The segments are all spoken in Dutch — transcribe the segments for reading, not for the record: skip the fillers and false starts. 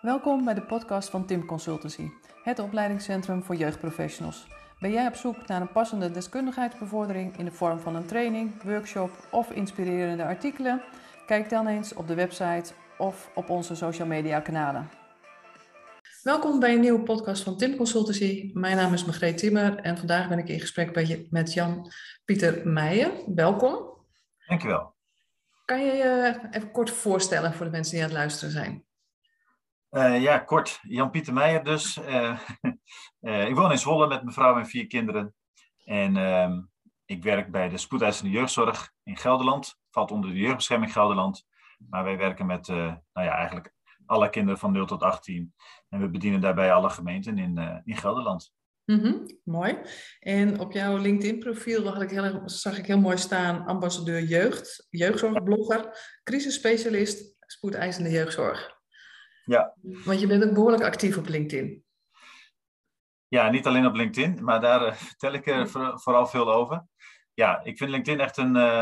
Welkom bij de podcast van TIM Consultancy, het opleidingscentrum voor jeugdprofessionals. Ben jij op zoek naar een passende deskundigheidsbevordering in de vorm van een training, workshop of inspirerende artikelen? Kijk dan eens op de website of op onze social media kanalen. Welkom bij een nieuwe podcast van TIM Consultancy. Mijn naam is Margreet Timmer en vandaag ben ik in gesprek met Jan-Pieter Meijer. Welkom. Dankjewel. Kan je je even kort voorstellen voor de mensen die aan het luisteren zijn? Kort. Jan-Pieter Meijer dus. Ik woon in Zwolle met mijn vrouw en 4 kinderen. En ik werk bij de spoedeisende jeugdzorg in Gelderland. Valt onder de jeugdbescherming Gelderland. Maar wij werken met eigenlijk alle kinderen van 0 tot 18. En we bedienen daarbij alle gemeenten in Gelderland. Mooi. En op jouw LinkedIn-profiel zag ik heel mooi staan: ambassadeur jeugd, jeugdzorgblogger, crisisspecialist, spoedeisende jeugdzorg. Ja. Want je bent ook behoorlijk actief op LinkedIn. Ja, niet alleen op LinkedIn, maar daar vertel ik vooral veel over. Ja, ik vind LinkedIn echt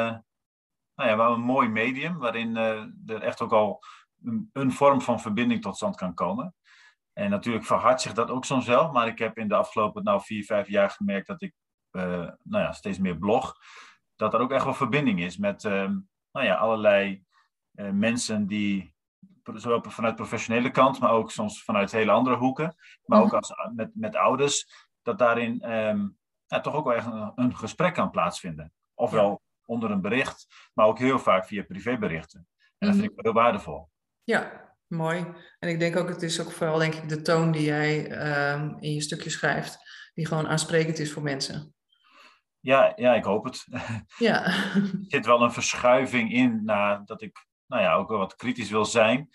wel een mooi medium, waarin er echt ook al een vorm van verbinding tot stand kan komen. En natuurlijk verhardt zich dat ook soms wel, maar ik heb in de afgelopen 4, 5 jaar gemerkt dat ik steeds meer blog. Dat er ook echt wel verbinding is met allerlei mensen die, zowel vanuit professionele kant, maar ook soms vanuit hele andere hoeken, maar ook met ouders, dat daarin toch ook wel echt een gesprek kan plaatsvinden. Ofwel onder een bericht, maar ook heel vaak via privéberichten. En dat vind ik wel heel waardevol. Ja, mooi. En ik denk ook, het is ook vooral denk ik de toon die jij in je stukje schrijft, die gewoon aansprekend is voor mensen. Ja, ik hoop het. Ja. Er zit wel een verschuiving in dat ik ook wel wat kritisch wil zijn.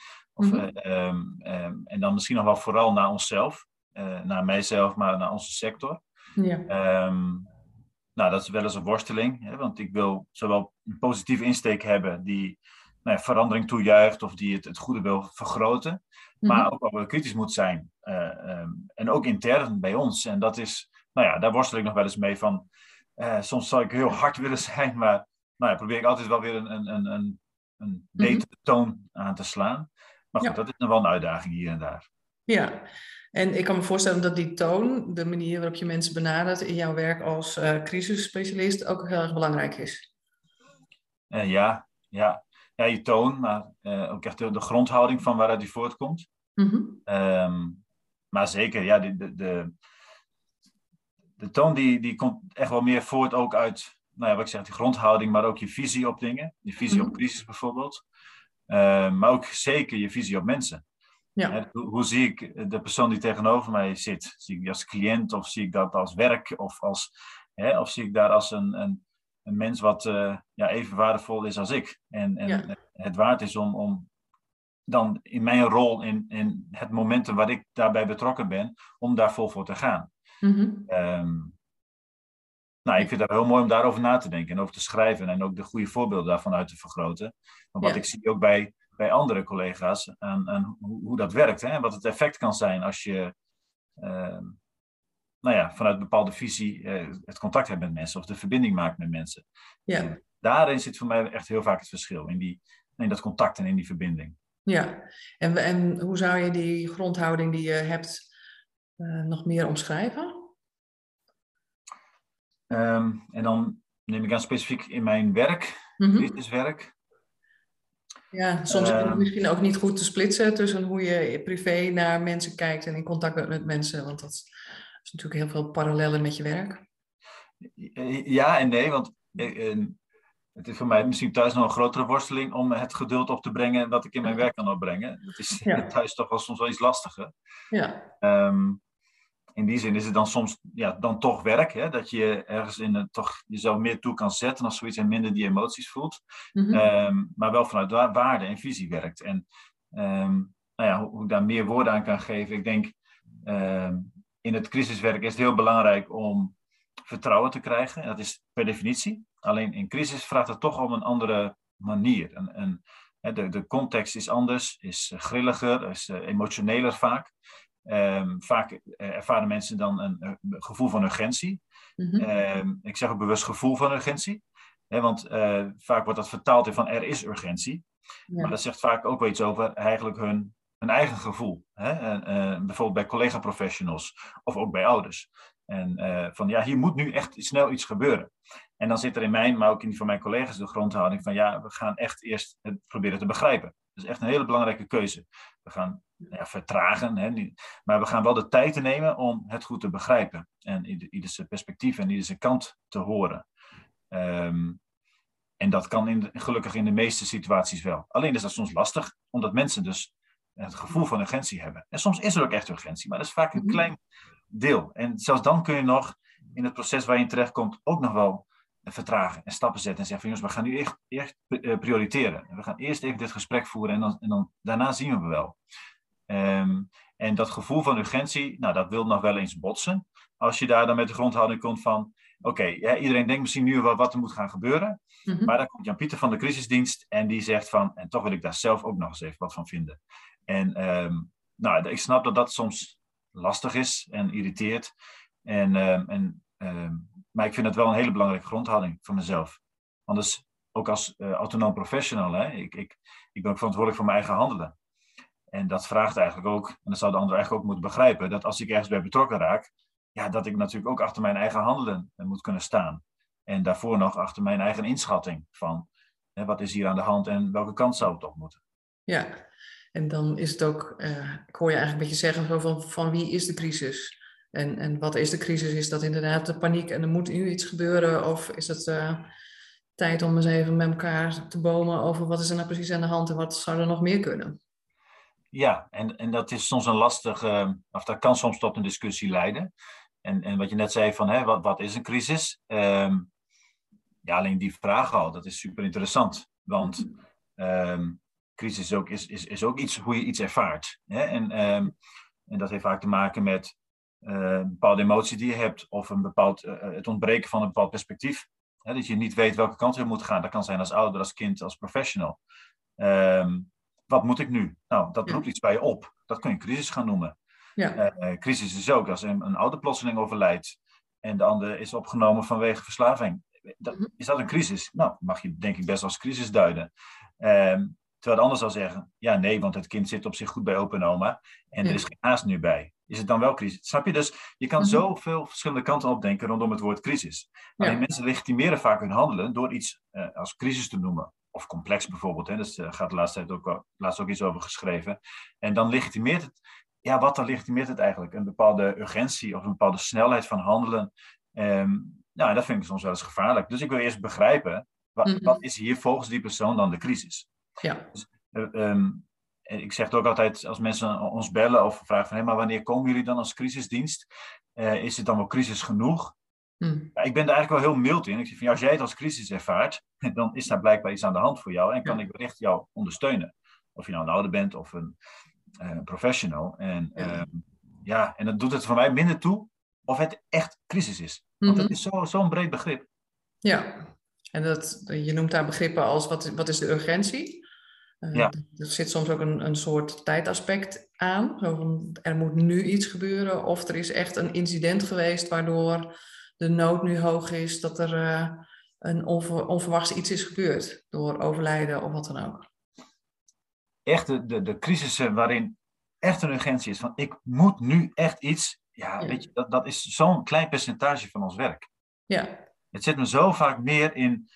En dan misschien nog wel vooral naar onszelf. Naar mijzelf, maar naar onze sector. Ja. Dat is wel eens een worsteling. Hè, want ik wil zowel een positieve insteek hebben die verandering toejuicht of die het goede wil vergroten. Maar ook wel kritisch moet zijn. En ook intern bij ons. En dat is, daar worstel ik nog wel eens mee van. Soms zou ik heel hard willen zijn, maar probeer ik altijd wel weer een betere toon aan te slaan. Maar goed, dat is nog wel een uitdaging hier en daar. Ja, en ik kan me voorstellen dat die toon, de manier waarop je mensen benadert in jouw werk als crisisspecialist, ook heel erg belangrijk is. Ja, je toon, maar ook echt de grondhouding van waaruit die voortkomt. Maar zeker, ja, de toon die komt echt wel meer voort ook uit, wat ik zeg, die grondhouding, maar ook je visie op dingen. Je visie op crisis bijvoorbeeld. Maar ook zeker je visie op mensen. Ja. Hoe zie ik de persoon die tegenover mij zit? Zie ik die als cliënt of zie ik dat als werk? Of zie ik daar als een mens wat even waardevol is als ik? En het waard is om dan in mijn rol, in het momentum waar ik daarbij betrokken ben, om daar vol voor te gaan. Ik vind het heel mooi om daarover na te denken en over te schrijven en ook de goede voorbeelden daarvan uit te vergroten. Maar wat ik zie ook bij andere collega's aan hoe dat werkt, hè, en wat het effect kan zijn als je vanuit een bepaalde visie het contact hebt met mensen of de verbinding maakt met mensen. Ja. Daarin zit voor mij echt heel vaak het verschil, in dat contact en in die verbinding. Ja, en hoe zou je die grondhouding die je hebt nog meer omschrijven? En dan neem ik aan specifiek in mijn werk, crisiswerk. Ja, soms is het misschien ook niet goed te splitsen tussen hoe je privé naar mensen kijkt en in contact bent met mensen, want dat is natuurlijk heel veel parallellen met je werk. Ja en nee, want het is voor mij misschien thuis nog een grotere worsteling om het geduld op te brengen dat ik in mijn werk kan opbrengen. Dat is thuis toch wel soms wel iets lastiger. Ja. In die zin is het dan soms dan toch werk, hè, dat je ergens toch jezelf meer toe kan zetten of zoiets en minder die emoties voelt. Maar wel vanuit waarde en visie werkt. En hoe ik daar meer woorden aan kan geven. Ik denk in het crisiswerk is het heel belangrijk om vertrouwen te krijgen. En dat is per definitie. Alleen in crisis vraagt het toch om een andere manier. De context is anders, is grilliger, is emotioneler vaak. Vaak ervaren mensen dan een gevoel van urgentie. Ik zeg ook bewust gevoel van urgentie. Want vaak wordt dat vertaald in van er is urgentie. Ja. Maar dat zegt vaak ook wel iets over eigenlijk hun hun eigen gevoel. Hè? Bijvoorbeeld bij collega-professionals of ook bij ouders. En van ja, hier moet nu echt snel iets gebeuren. En dan zit er in mijn, maar ook in die van mijn collega's de grondhouding van ja, we gaan echt eerst het proberen te begrijpen. Dat is echt een hele belangrijke keuze. We gaan vertragen, hè, maar we gaan wel de tijd te nemen om het goed te begrijpen. En ieders perspectief en ieders kant te horen. En dat kan gelukkig in de meeste situaties wel. Alleen is dat soms lastig, omdat mensen dus het gevoel van urgentie hebben. En soms is er ook echt urgentie, maar dat is vaak een klein deel. En zelfs dan kun je nog in het proces waar je terechtkomt ook nog wel vertragen en stappen zetten. En zeggen van jongens, we gaan nu echt prioriteren. We gaan eerst even dit gesprek voeren en dan daarna zien we wel. En dat gevoel van urgentie, nou dat wil nog wel eens botsen. Als je daar dan met de grondhouding komt van oké, iedereen denkt misschien nu wel wat er moet gaan gebeuren. Maar dan komt Jan-Pieter van de crisisdienst en die zegt van, en toch wil ik daar zelf ook nog eens even wat van vinden. En ik snap dat dat soms lastig is en irriteert. Maar ik vind het wel een hele belangrijke grondhouding voor mezelf. Anders, ook als autonoom professional, hè, ik ben ook verantwoordelijk voor mijn eigen handelen. En dat vraagt eigenlijk ook, en dat zou de ander eigenlijk ook moeten begrijpen, dat als ik ergens bij betrokken raak, ja, dat ik natuurlijk ook achter mijn eigen handelen moet kunnen staan. En daarvoor nog achter mijn eigen inschatting van wat is hier aan de hand en welke kant zou het op moeten. Ja, en dan is het ook, ik hoor je eigenlijk een beetje zeggen van wie is de crisis? En wat is de crisis? Is dat inderdaad de paniek en er moet nu iets gebeuren? Of is het tijd om eens even met elkaar te bomen over wat is er nou precies aan de hand en wat zou er nog meer kunnen? Ja, en dat is soms een lastig, of dat kan soms tot een discussie leiden. En wat je net zei van, wat is een crisis? Alleen die vraag al, dat is super interessant. Want crisis is ook iets hoe je iets ervaart. Hè? En dat heeft vaak te maken met een bepaalde emotie die je hebt. Of het ontbreken van een bepaald perspectief. Hè? Dat je niet weet welke kant je moet gaan. Dat kan zijn als ouder, als kind, als professional. Wat moet ik nu? Nou, dat roept iets bij je op. Dat kun je crisis gaan noemen. Ja. Crisis is ook als een ouder plotseling overlijdt en de ander is opgenomen vanwege verslaving. Is dat een crisis? Nou, mag je denk ik best als crisis duiden. Terwijl de ander zal zeggen, ja nee, want het kind zit op zich goed bij opa en oma en er is geen haast nu bij. Is het dan wel crisis? Snap je? Dus je kan zoveel verschillende kanten opdenken rondom het woord crisis. Alleen mensen legitimeren vaak hun handelen door iets als crisis te noemen. Of complex bijvoorbeeld. Hè? Dus gaat de laatst ook iets over geschreven. En dan legitimeert het. Ja, wat dan legitimeert het eigenlijk? Een bepaalde urgentie of een bepaalde snelheid van handelen. Dat vind ik soms wel eens gevaarlijk. Dus ik wil eerst begrijpen, wat is hier volgens die persoon dan de crisis? Ja. Dus, ik zeg het ook altijd, als mensen ons bellen of vragen van, maar wanneer komen jullie dan als crisisdienst? Is het dan wel crisis genoeg? Ja, ik ben daar eigenlijk wel heel mild in. Ik zeg van, als jij het als crisis ervaart, dan is daar blijkbaar iets aan de hand voor jou en kan ik echt jou ondersteunen. Of je nou een ouder bent of een professional. En dat doet het voor mij minder toe of het echt crisis is. Want het is zo'n breed begrip. Ja, en je noemt daar begrippen als wat is de urgentie? Er zit soms ook een soort tijdaspect aan. Zo van, er moet nu iets gebeuren of er is echt een incident geweest waardoor de nood nu hoog is dat er een onverwachts iets is gebeurd door overlijden of wat dan ook. Echt de crisissen waarin echt een urgentie is van ik moet nu echt iets. Ja. Weet je, dat is zo'n klein percentage van ons werk. Ja. Het zit me zo vaak meer in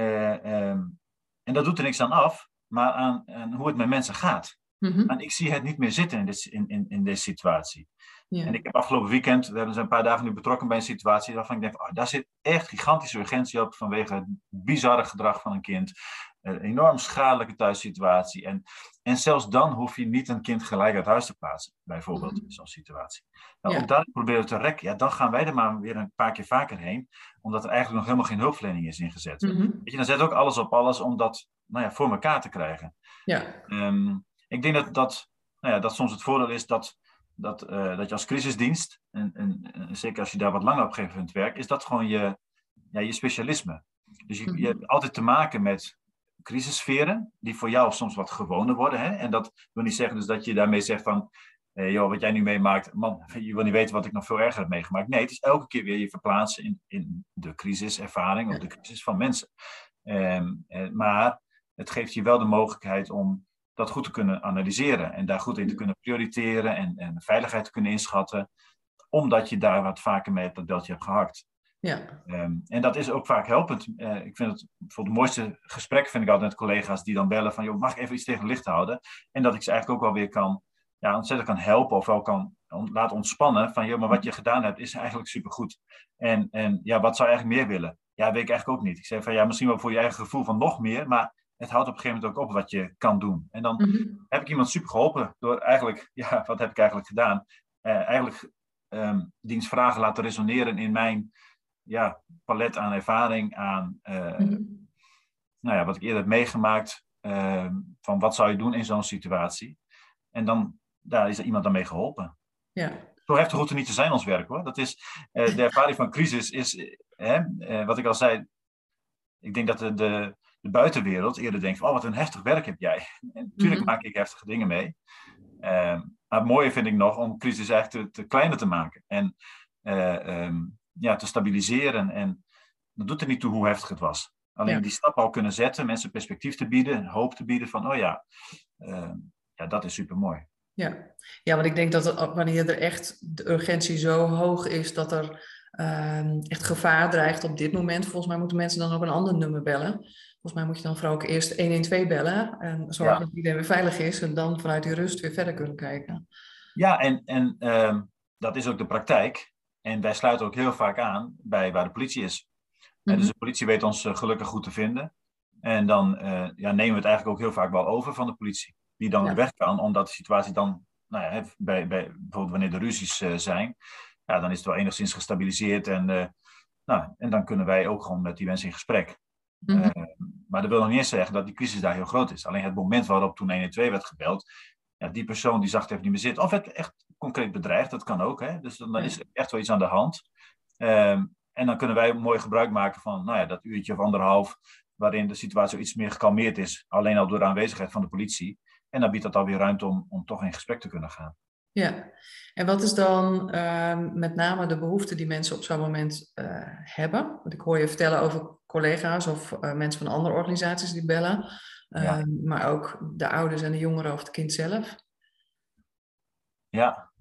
en dat doet er niks aan af, maar aan hoe het met mensen gaat. En ik zie het niet meer zitten in deze situatie. Ja. En ik heb afgelopen weekend, we hebben een paar dagen nu betrokken bij een situatie waarvan ik denk, daar zit echt gigantische urgentie op vanwege het bizarre gedrag van een kind. Een enorm schadelijke thuissituatie. En zelfs dan hoef je niet een kind gelijk uit huis te plaatsen, bijvoorbeeld in zo'n situatie. Nou, ook daar proberen we te rekken. Ja, dan gaan wij er maar weer een paar keer vaker heen, omdat er eigenlijk nog helemaal geen hulpverlening is ingezet. Weet je, dan zet ook alles op alles om dat voor elkaar te krijgen. Ja. Ik denk dat soms het voordeel is dat je als crisisdienst, en zeker als je daar wat langer op geeft in het werk, is dat gewoon je specialisme. Dus je hebt altijd te maken met crisissferen, die voor jou soms wat gewoner worden. Hè? En dat wil niet zeggen dus dat je daarmee zegt van, wat jij nu meemaakt, man, je wil niet weten wat ik nog veel erger heb meegemaakt. Nee, het is elke keer weer je verplaatsen in de crisiservaring of de crisis van mensen. Maar het geeft je wel de mogelijkheid om dat goed te kunnen analyseren en daar goed in te kunnen prioriteren en de veiligheid te kunnen inschatten, omdat je daar wat vaker mee op dat beltje hebt gehakt. Ja. En dat is ook vaak helpend. Ik vind het bijvoorbeeld het mooiste gesprek vind ik altijd met collega's die dan bellen van, joh, mag ik even iets tegen het licht houden? En dat ik ze eigenlijk ook wel weer ontzettend kan helpen of wel kan laten ontspannen van, joh, maar wat je gedaan hebt is eigenlijk supergoed. En ja, wat zou je eigenlijk meer willen? Ja, weet ik eigenlijk ook niet. Ik zeg van, ja, misschien wel voor je eigen gevoel van nog meer, maar het houdt op een gegeven moment ook op wat je kan doen. En dan heb ik iemand super geholpen door eigenlijk, ja, wat heb ik eigenlijk gedaan? Diens vragen laten resoneren in mijn palet aan ervaring, aan wat ik eerder heb meegemaakt, van wat zou je doen in zo'n situatie. En dan daar is er iemand aan mee geholpen. Ja. Zo heftig hoeft het niet te zijn, ons werk, hoor. Dat is, de ervaring van crisis is, wat ik al zei, ik denk dat de buitenwereld eerder denkt van, oh, wat een heftig werk heb jij. En natuurlijk maak ik heftige dingen mee. Maar het mooie vind ik nog om crisis eigenlijk te kleiner te maken. En te stabiliseren. En dat doet er niet toe hoe heftig het was. Alleen die stap al kunnen zetten, mensen perspectief te bieden, hoop te bieden van, dat is super mooi. Ja, want ik denk dat wanneer er echt de urgentie zo hoog is dat er echt gevaar dreigt op dit moment, volgens mij moeten mensen dan ook een ander nummer bellen. Volgens mij moet je dan vooral ook eerst 112 bellen en zorgen dat iedereen weer veilig is en dan vanuit die rust weer verder kunnen kijken. Ja, en dat is ook de praktijk. En wij sluiten ook heel vaak aan bij waar de politie is. Dus de politie weet ons gelukkig goed te vinden. En dan nemen we het eigenlijk ook heel vaak wel over van de politie. Die dan weer weg kan, omdat de situatie dan, bij bijvoorbeeld wanneer de ruzies zijn, dan is het wel enigszins gestabiliseerd. En dan kunnen wij ook gewoon met die mensen in gesprek. Maar dat wil nog niet eens zeggen dat die crisis daar heel groot is. Alleen het moment waarop toen 112 werd gebeld, die persoon die zag het even niet meer zitten. Of werd echt concreet bedreigd, dat kan ook. Hè? Dus dan is er echt wel iets aan de hand. En dan kunnen wij mooi gebruik maken van dat uurtje of anderhalf, waarin de situatie iets meer gekalmeerd is. Alleen al door de aanwezigheid van de politie. En dan biedt dat alweer ruimte om toch in gesprek te kunnen gaan. Ja, en wat is dan met name de behoefte die mensen op zo'n moment hebben? Want ik hoor je vertellen over collega's of mensen van andere organisaties die bellen. Maar ook de ouders en de jongeren of het kind zelf. Ja.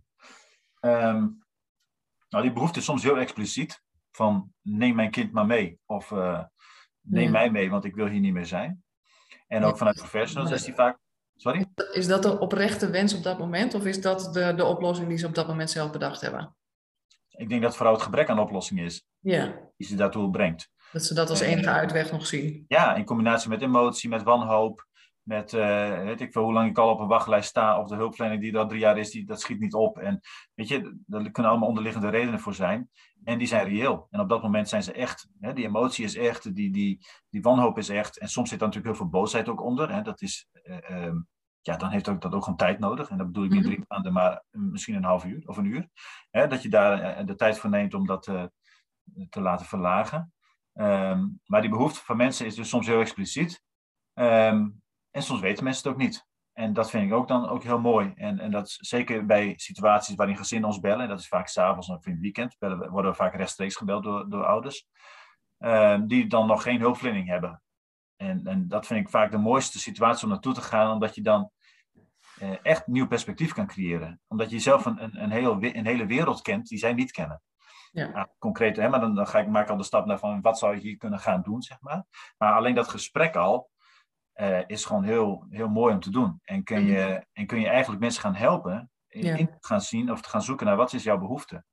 Die behoefte is soms heel expliciet. Van neem mijn kind maar mee. Of neem mij mee, want ik wil hier niet meer zijn. En ook vanuit professionals is die vaak... Sorry? Is dat de oprechte wens op dat moment? Of is dat de oplossing die ze op dat moment zelf bedacht hebben? Ik denk dat vooral het gebrek aan oplossing is. Die ze daartoe brengt. Dat ze dat als enige uitweg nog zien. Ja, in combinatie met emotie, met wanhoop. Met, weet ik veel, hoe lang ik al op een wachtlijst sta. Of de hulpverlening die er al 3 jaar is, dat schiet niet op. En weet je, daar kunnen allemaal onderliggende redenen voor zijn. En die zijn reëel. En op dat moment zijn ze echt. Hè, die emotie is echt, die wanhoop is echt. En soms zit er natuurlijk heel veel boosheid ook onder. Hè. Dat is, dan heeft dat ook gewoon tijd nodig. En dat bedoel ik niet 3 maanden, maar misschien een half uur of een uur. Hè, dat je daar de tijd voor neemt om dat te laten verlagen. Maar die behoefte van mensen is dus soms heel expliciet. En soms weten mensen het ook niet. En dat vind ik ook dan ook heel mooi. En dat is zeker bij situaties waarin gezinnen ons bellen. En dat is vaak 's avonds of in het weekend. Worden we vaak rechtstreeks gebeld door ouders. Die dan nog geen hulpverlening hebben. En dat vind ik vaak de mooiste situatie om naartoe te gaan. Omdat je dan echt nieuw perspectief kan creëren. Omdat je zelf een hele wereld kent die zij niet kennen. Ja. Concreet, maar dan maak ik al de stap naar van wat zou je hier kunnen gaan doen, zeg maar. Maar alleen dat gesprek al is gewoon heel, heel mooi om te doen. En kun je eigenlijk mensen gaan helpen in te gaan zien of te gaan zoeken naar wat is jouw behoefte.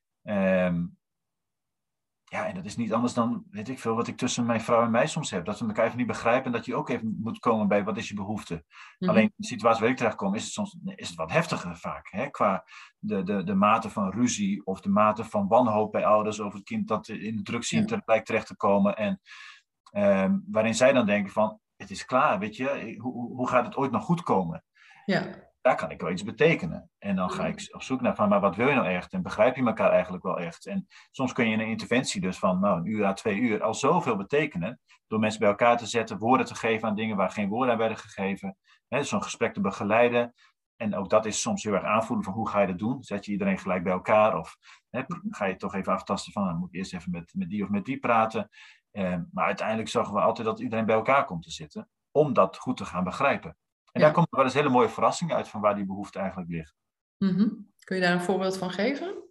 En dat is niet anders dan, weet ik veel, wat ik tussen mijn vrouw en mij soms heb. Dat we elkaar even niet begrijpen en dat je ook even moet komen bij wat is je behoefte. Alleen in de situatie waar ik terecht kom, is het wat heftiger vaak. Hè? Qua de mate van ruzie of de mate van wanhoop bij ouders over het kind dat in de drugszien lijkt terecht te komen. En waarin zij dan denken van, het is klaar, weet je, hoe gaat het ooit nog goed komen? Ja. Daar kan ik wel iets betekenen. En dan ga ik op zoek naar van, maar wat wil je nou echt? En begrijp je elkaar eigenlijk wel echt? En soms kun je in een interventie dus van 1 uur à 2 uur al zoveel betekenen. Door mensen bij elkaar te zetten, woorden te geven aan dingen waar geen woorden aan werden gegeven. Zo'n gesprek te begeleiden. En ook dat is soms heel erg aanvoelen van hoe ga je dat doen? Zet je iedereen gelijk bij elkaar? Of ga je toch even aftasten van, dan moet ik eerst even met die of met die praten. Maar uiteindelijk zorgen we altijd dat iedereen bij elkaar komt te zitten. Om dat goed te gaan begrijpen. En daar komen wel eens hele mooie verrassingen uit van waar die behoefte eigenlijk ligt. Kun je daar een voorbeeld van geven?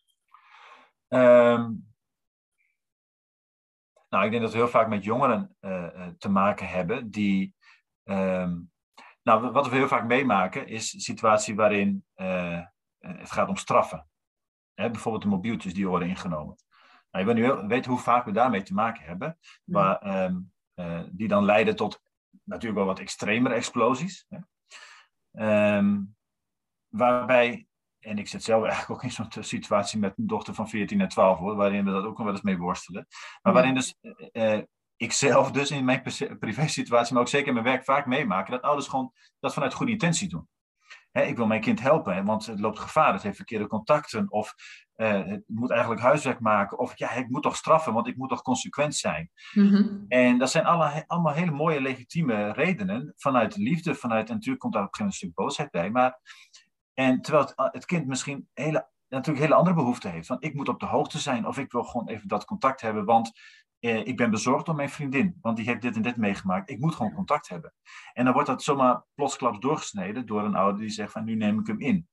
Nou, ik denk dat we heel vaak met jongeren te maken hebben die... Nou, wat we heel vaak meemaken is een situatie waarin het gaat om straffen. Bijvoorbeeld de mobieltjes die worden ingenomen. Nou, je weet hoe vaak we daarmee te maken hebben. Die dan leiden tot natuurlijk wel wat extremere explosies. Waarbij, en ik zit zelf eigenlijk ook in zo'n situatie met een dochter van 14 en 12, hoor, waarin we dat ook nog wel eens mee worstelen. Maar waarin dus ik zelf dus in mijn privé situatie, maar ook zeker in mijn werk vaak meemaken, dat ouders gewoon dat vanuit goede intentie doen. Ik wil mijn kind helpen, want het loopt gevaar, het heeft verkeerde contacten, of het moet eigenlijk huiswerk maken, of ja, ik moet toch straffen, want ik moet toch consequent zijn. En dat zijn allemaal hele mooie, legitieme redenen, vanuit liefde, en natuurlijk komt daar op een gegeven moment een stuk boosheid bij, maar terwijl het kind misschien natuurlijk hele andere behoeften heeft, van ik moet op de hoogte zijn, of ik wil gewoon even dat contact hebben, want ik ben bezorgd om mijn vriendin, want die heeft dit en dit meegemaakt. Ik moet gewoon contact hebben. En dan wordt dat zomaar plotsklaps doorgesneden door een ouder die zegt van nu neem ik hem in.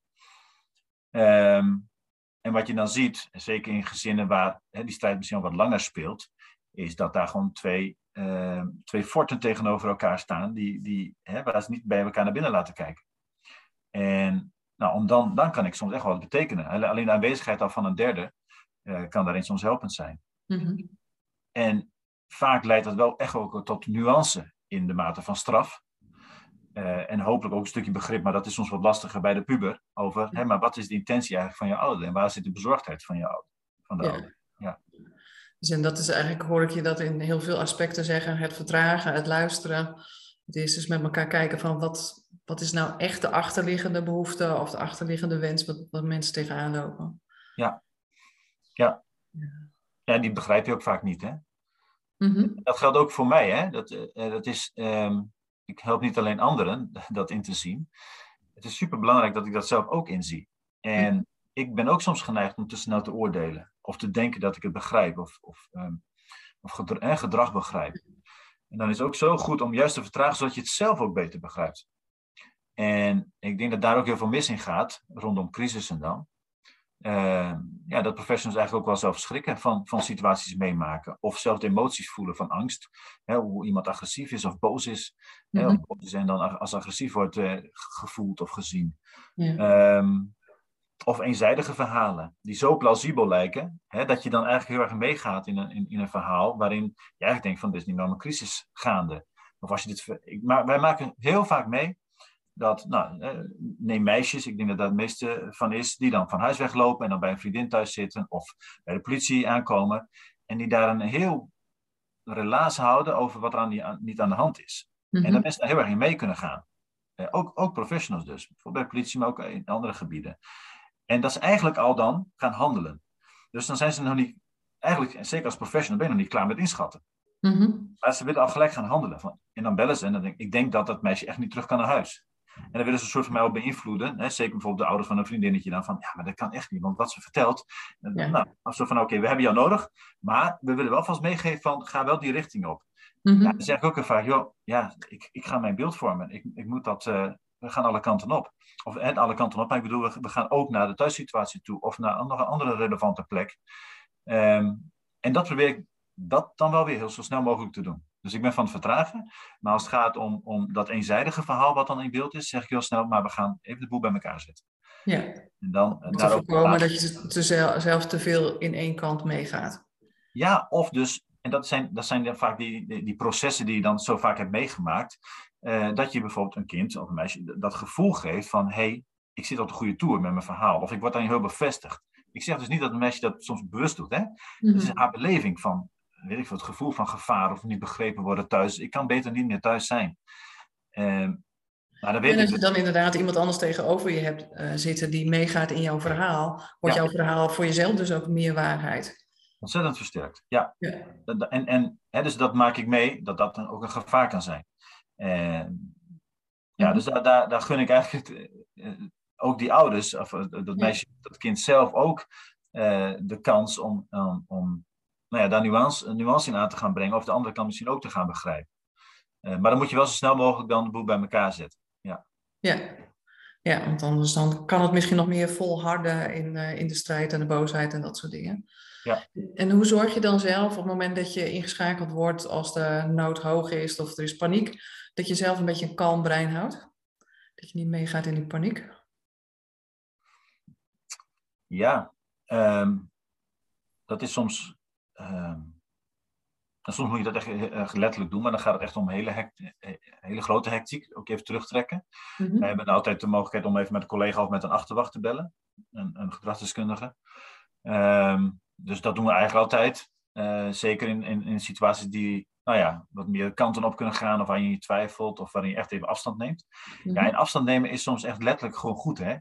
En wat je dan ziet, zeker in gezinnen waar die strijd misschien al wat langer speelt, is dat daar gewoon twee forten tegenover elkaar staan, waar ze niet bij elkaar naar binnen laten kijken. En nou, dan kan ik soms echt wel wat betekenen. Alleen de aanwezigheid al van een derde kan daarin soms helpend zijn. En vaak leidt dat wel echt ook tot nuance in de mate van straf. En hopelijk ook een stukje begrip, maar dat is soms wat lastiger bij de puber. Over, maar wat is de intentie eigenlijk van je ouder? En waar zit de bezorgdheid van de ouder? Ja. Dus en dat is eigenlijk, hoor ik je dat in heel veel aspecten zeggen. Het vertragen, het luisteren. Het is dus met elkaar kijken van wat is nou echt de achterliggende behoefte of de achterliggende wens wat mensen tegenaan lopen. Ja, die begrijp je ook vaak niet, hè? Dat geldt ook voor mij, hè? Dat is, ik help niet alleen anderen dat in te zien. Het is superbelangrijk dat ik dat zelf ook inzie. En ik ben ook soms geneigd om te snel te oordelen. Of te denken dat ik het begrijp. Of gedrag begrijp. En dan is het ook zo goed om juist te vertragen, zodat je het zelf ook beter begrijpt. En ik denk dat daar ook heel veel mis in gaat, rondom crisissen dan. Dat professionals eigenlijk ook wel zelf schrikken van situaties meemaken. Of zelf de emoties voelen van angst. Hoe iemand agressief is of boos is. En dan als agressief wordt gevoeld of gezien. Of eenzijdige verhalen die zo plausibel lijken. Dat je dan eigenlijk heel erg meegaat in een verhaal waarin je eigenlijk denkt van dit is niet meer een crisis gaande. Of als je maar wij maken heel vaak mee dat, neem meisjes, ik denk dat daar het meeste van is, die dan van huis weglopen en dan bij een vriendin thuis zitten of bij de politie aankomen en die daar een heel relaas houden over wat er niet aan de hand is. En dat mensen daar heel erg in mee kunnen gaan. Ook professionals dus, bijvoorbeeld bij de politie, maar ook in andere gebieden. En dat ze eigenlijk al dan gaan handelen. Dus dan zijn ze nog niet, eigenlijk, zeker als professional ben je nog niet klaar met inschatten. Maar ze willen al gelijk gaan handelen. En dan bellen ze en dan denk ik denk dat meisje echt niet terug kan naar huis. En dan willen ze een soort van mij ook beïnvloeden. Zeker bijvoorbeeld de ouders van een vriendinnetje dan van, ja, maar dat kan echt niet, want wat ze vertelt. Of zo van, oké, we hebben jou nodig, maar we willen wel vast meegeven van, ga wel die richting op. Dan zeg ik ook heel vaak, joh, ik ga mijn beeld vormen. Ik moet dat, we gaan alle kanten op. Of alle kanten op, maar ik bedoel, we gaan ook naar de thuissituatie toe of naar nog een andere relevante plek. En dat probeer ik dat dan wel weer heel zo snel mogelijk te doen. Dus ik ben van het vertragen. Maar als het gaat om dat eenzijdige verhaal wat dan in beeld is, zeg ik heel snel, maar we gaan even de boel bij elkaar zetten. Ja. En dan te voorkomen dat je zelf te veel in één kant meegaat. Ja, of dus, en dat zijn vaak die processen die je dan zo vaak hebt meegemaakt, dat je bijvoorbeeld een kind of een meisje dat gevoel geeft van, hey, ik zit op de goede toer met mijn verhaal. Of ik word dan heel bevestigd. Ik zeg dus niet dat een meisje dat soms bewust doet. Hè? Het is haar beleving van, weet ik veel, het gevoel van gevaar of niet begrepen worden thuis. Ik kan beter niet meer thuis zijn. En als je dan inderdaad iemand anders tegenover je hebt zitten die meegaat in jouw verhaal, wordt jouw verhaal voor jezelf dus ook meer waarheid. Ontzettend versterkt, ja. Dus dat maak ik mee, dat dan ook een gevaar kan zijn. Dus daar gun ik eigenlijk ook die ouders, of dat meisje, dat kind zelf ook de kans om daar nuance in aan te gaan brengen, of de andere kant misschien ook te gaan begrijpen. Maar dan moet je wel zo snel mogelijk dan de boel bij elkaar zetten. Ja. Ja. Ja, want anders dan kan het misschien nog meer volharden in de strijd en de boosheid en dat soort dingen. Ja. En hoe zorg je dan zelf op het moment dat je ingeschakeld wordt als de nood hoog is of er is paniek, dat je zelf een beetje een kalm brein houdt? Dat je niet meegaat in die paniek? Ja, dat is soms... soms moet je dat echt letterlijk doen, maar dan gaat het echt om hele grote hectiek. Ook even terugtrekken. Mhm. We hebben altijd de mogelijkheid om even met een collega of met een achterwacht te bellen. Een gedragsdeskundige. Dus dat doen we eigenlijk altijd. Zeker in situaties die wat meer kanten op kunnen gaan, of waarin je twijfelt, of waarin je echt even afstand neemt. Mhm. Ja, en afstand nemen is soms echt letterlijk gewoon goed, hè.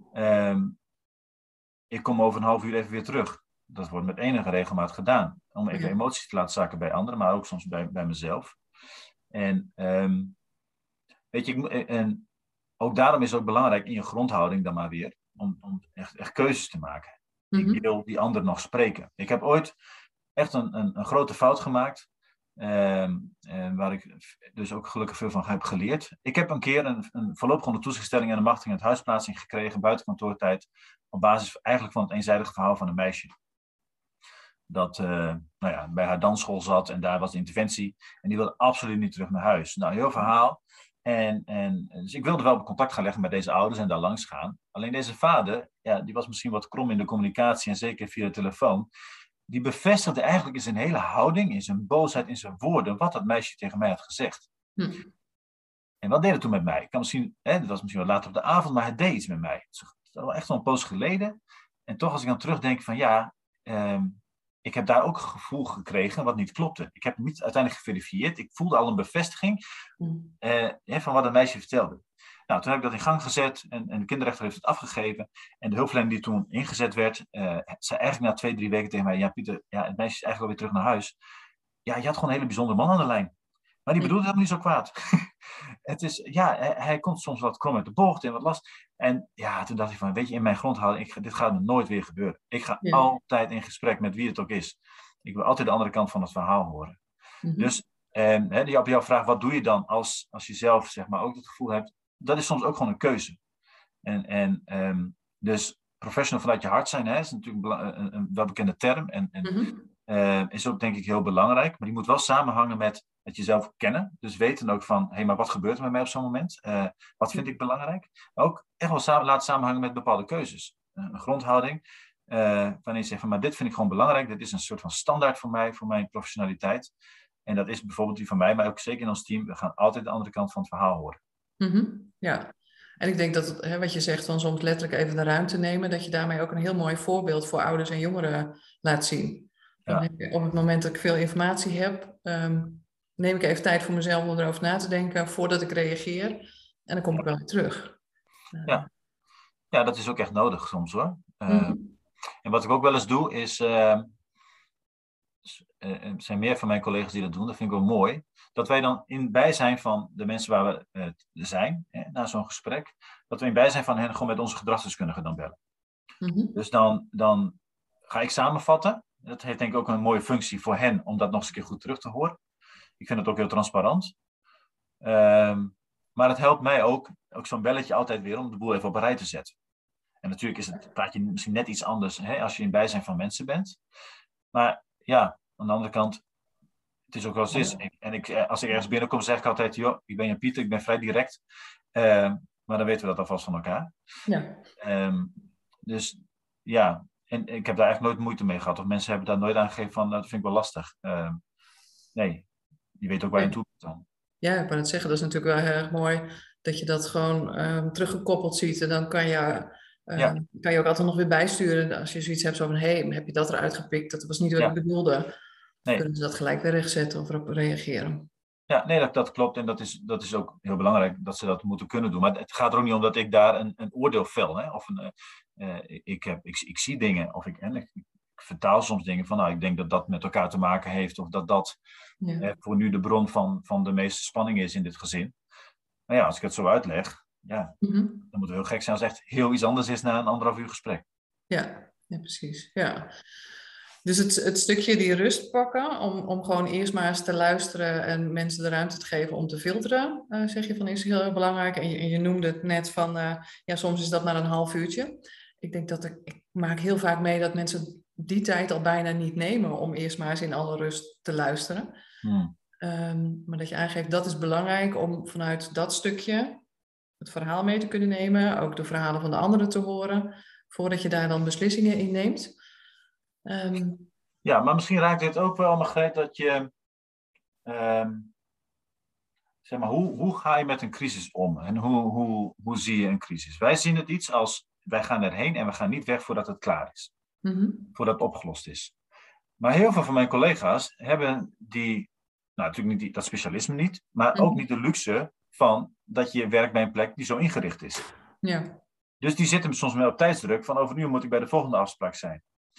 Ik kom over een half uur even weer terug. Dat wordt met enige regelmaat gedaan. Om even emoties te laten zakken bij anderen, maar ook soms bij mezelf. En weet je, en ook daarom is het ook belangrijk in je grondhouding dan maar weer, om echt keuzes te maken. Mhm. Ik wil die ander nog spreken. Ik heb ooit echt een grote fout gemaakt. Waar ik dus ook gelukkig veel van heb geleerd. Ik heb een keer een voorlopig onder toezichtstelling en een machtiging uit huisplaatsing gekregen buiten kantoortijd. Op basis eigenlijk van het eenzijdige verhaal van een meisje. Dat bij haar dansschool zat en daar was de interventie. En die wilde absoluut niet terug naar huis. Nou, heel verhaal. Dus ik wilde wel contact gaan leggen met deze ouders en daar langs gaan. Alleen deze vader, die was misschien wat krom in de communicatie en zeker via de telefoon. Die bevestigde eigenlijk in zijn hele houding, in zijn boosheid, in zijn woorden, wat dat meisje tegen mij had gezegd. En wat deed het toen met mij? Dat was misschien wat later op de avond, maar het deed iets met mij. Het is wel echt wel een poos geleden. En toch als ik dan terugdenk van ik heb daar ook een gevoel gekregen wat niet klopte. Ik heb het niet uiteindelijk geverifieerd. Ik voelde al een bevestiging van wat een meisje vertelde. Nou, toen heb ik dat in gang gezet en de kinderrechter heeft het afgegeven. En de hulpverlener die toen ingezet werd, zei eigenlijk na 2-3 weken tegen mij: ja, Pieter, het meisje is eigenlijk alweer terug naar huis. Ja, je had gewoon een hele bijzondere man aan de lijn. Maar die bedoelde helemaal niet zo kwaad. Het is, hij komt soms wat krom uit de bocht en wat last. En toen dacht ik van, weet je, in mijn grondhouding, dit gaat me nooit weer gebeuren. Ik ga altijd in gesprek met wie het ook is. Ik wil altijd de andere kant van het verhaal horen. Dus op jouw vraag, wat doe je dan als je zelf zeg maar ook het gevoel hebt, dat is soms ook gewoon een keuze. Dus professional vanuit je hart zijn, is natuurlijk een welbekende term. Is ook denk ik heel belangrijk. Maar die moet wel samenhangen met het jezelf kennen. Dus weten ook van, maar wat gebeurt er met mij op zo'n moment? Wat vind ik belangrijk? Maar ook echt wel laten samenhangen met bepaalde keuzes. Een grondhouding. Wanneer je zegt van, maar dit vind ik gewoon belangrijk. Dit is een soort van standaard voor mij, voor mijn professionaliteit. En dat is bijvoorbeeld die van mij, maar ook zeker in ons team. We gaan altijd de andere kant van het verhaal horen. Ja. En ik denk dat wat je zegt van soms letterlijk even de ruimte nemen, dat je daarmee ook een heel mooi voorbeeld voor ouders en jongeren laat zien. Op het moment dat ik veel informatie heb, neem ik even tijd voor mezelf om erover na te denken voordat ik reageer. En dan kom ik wel weer terug. Ja, dat is ook echt nodig soms hoor. En wat ik ook wel eens doe is, er zijn meer van mijn collega's die dat doen, dat vind ik wel mooi. Dat wij dan in bijzijn van de mensen waar we zijn, na zo'n gesprek, dat we in bijzijn van hen gewoon met onze gedragsdeskundige dan bellen. Dus dan ga ik samenvatten. Dat heeft denk ik ook een mooie functie voor hen om dat nog eens een keer goed terug te horen. Ik vind het ook heel transparant. Maar het helpt mij ook zo'n belletje altijd weer om de boel even op een rij te zetten. En natuurlijk praat je misschien net iets anders als je in bijzijn van mensen bent. Maar aan de andere kant, het is ook wel eens. Als ik ergens binnenkom, zeg ik altijd, joh, ik ben Jan Pieter, ik ben vrij direct. Maar dan weten we dat alvast van elkaar. Dus en ik heb daar eigenlijk nooit moeite mee gehad. Of mensen hebben daar nooit aangegeven van, dat vind ik wel lastig. Nee, je weet ook waar je naartoe moet dan. Ja, ik wou het zeggen, dat is natuurlijk wel heel erg mooi dat je dat gewoon teruggekoppeld ziet. En dan kan je ook altijd nog weer bijsturen als je zoiets hebt zo van, heb je dat eruit gepikt? Dat was niet wat ik bedoelde. Dan kunnen ze dat gelijk weer rechtzetten of erop reageren. Ja, nee, dat klopt. En dat is ook heel belangrijk dat ze dat moeten kunnen doen. Maar het gaat er ook niet om dat ik daar een oordeel vel. Of ik zie dingen. Of ik vertaal soms dingen van, ik denk dat dat met elkaar te maken heeft. Of dat voor nu de bron van de meeste spanning is in dit gezin. Maar als ik het zo uitleg, dan moet het heel gek zijn als het echt heel iets anders is na een 1,5 uur gesprek. Ja, precies. Ja. Dus het stukje die rust pakken, om gewoon eerst maar eens te luisteren en mensen de ruimte te geven om te filteren, zeg je van is heel erg belangrijk. En je noemde het net van, ja, soms is dat maar een half uurtje. Ik denk dat ik maak heel vaak mee dat mensen die tijd al bijna niet nemen om eerst maar eens in alle rust te luisteren. Maar dat je aangeeft, dat is belangrijk om vanuit dat stukje het verhaal mee te kunnen nemen, ook de verhalen van de anderen te horen, voordat je daar dan beslissingen in neemt. Ja, maar misschien raakt dit ook wel, Margreet, dat je... zeg maar, hoe ga je met een crisis om? En hoe zie je een crisis? Wij zien het iets als, wij gaan erheen en we gaan niet weg voordat het klaar is. Voordat het opgelost is. Maar heel veel van mijn collega's hebben natuurlijk niet dat specialisme niet, maar ook niet de luxe van dat je werkt bij een plek die zo ingericht is. Ja. Dus die zitten soms wel op tijdsdruk van over nu moet ik bij de volgende afspraak zijn.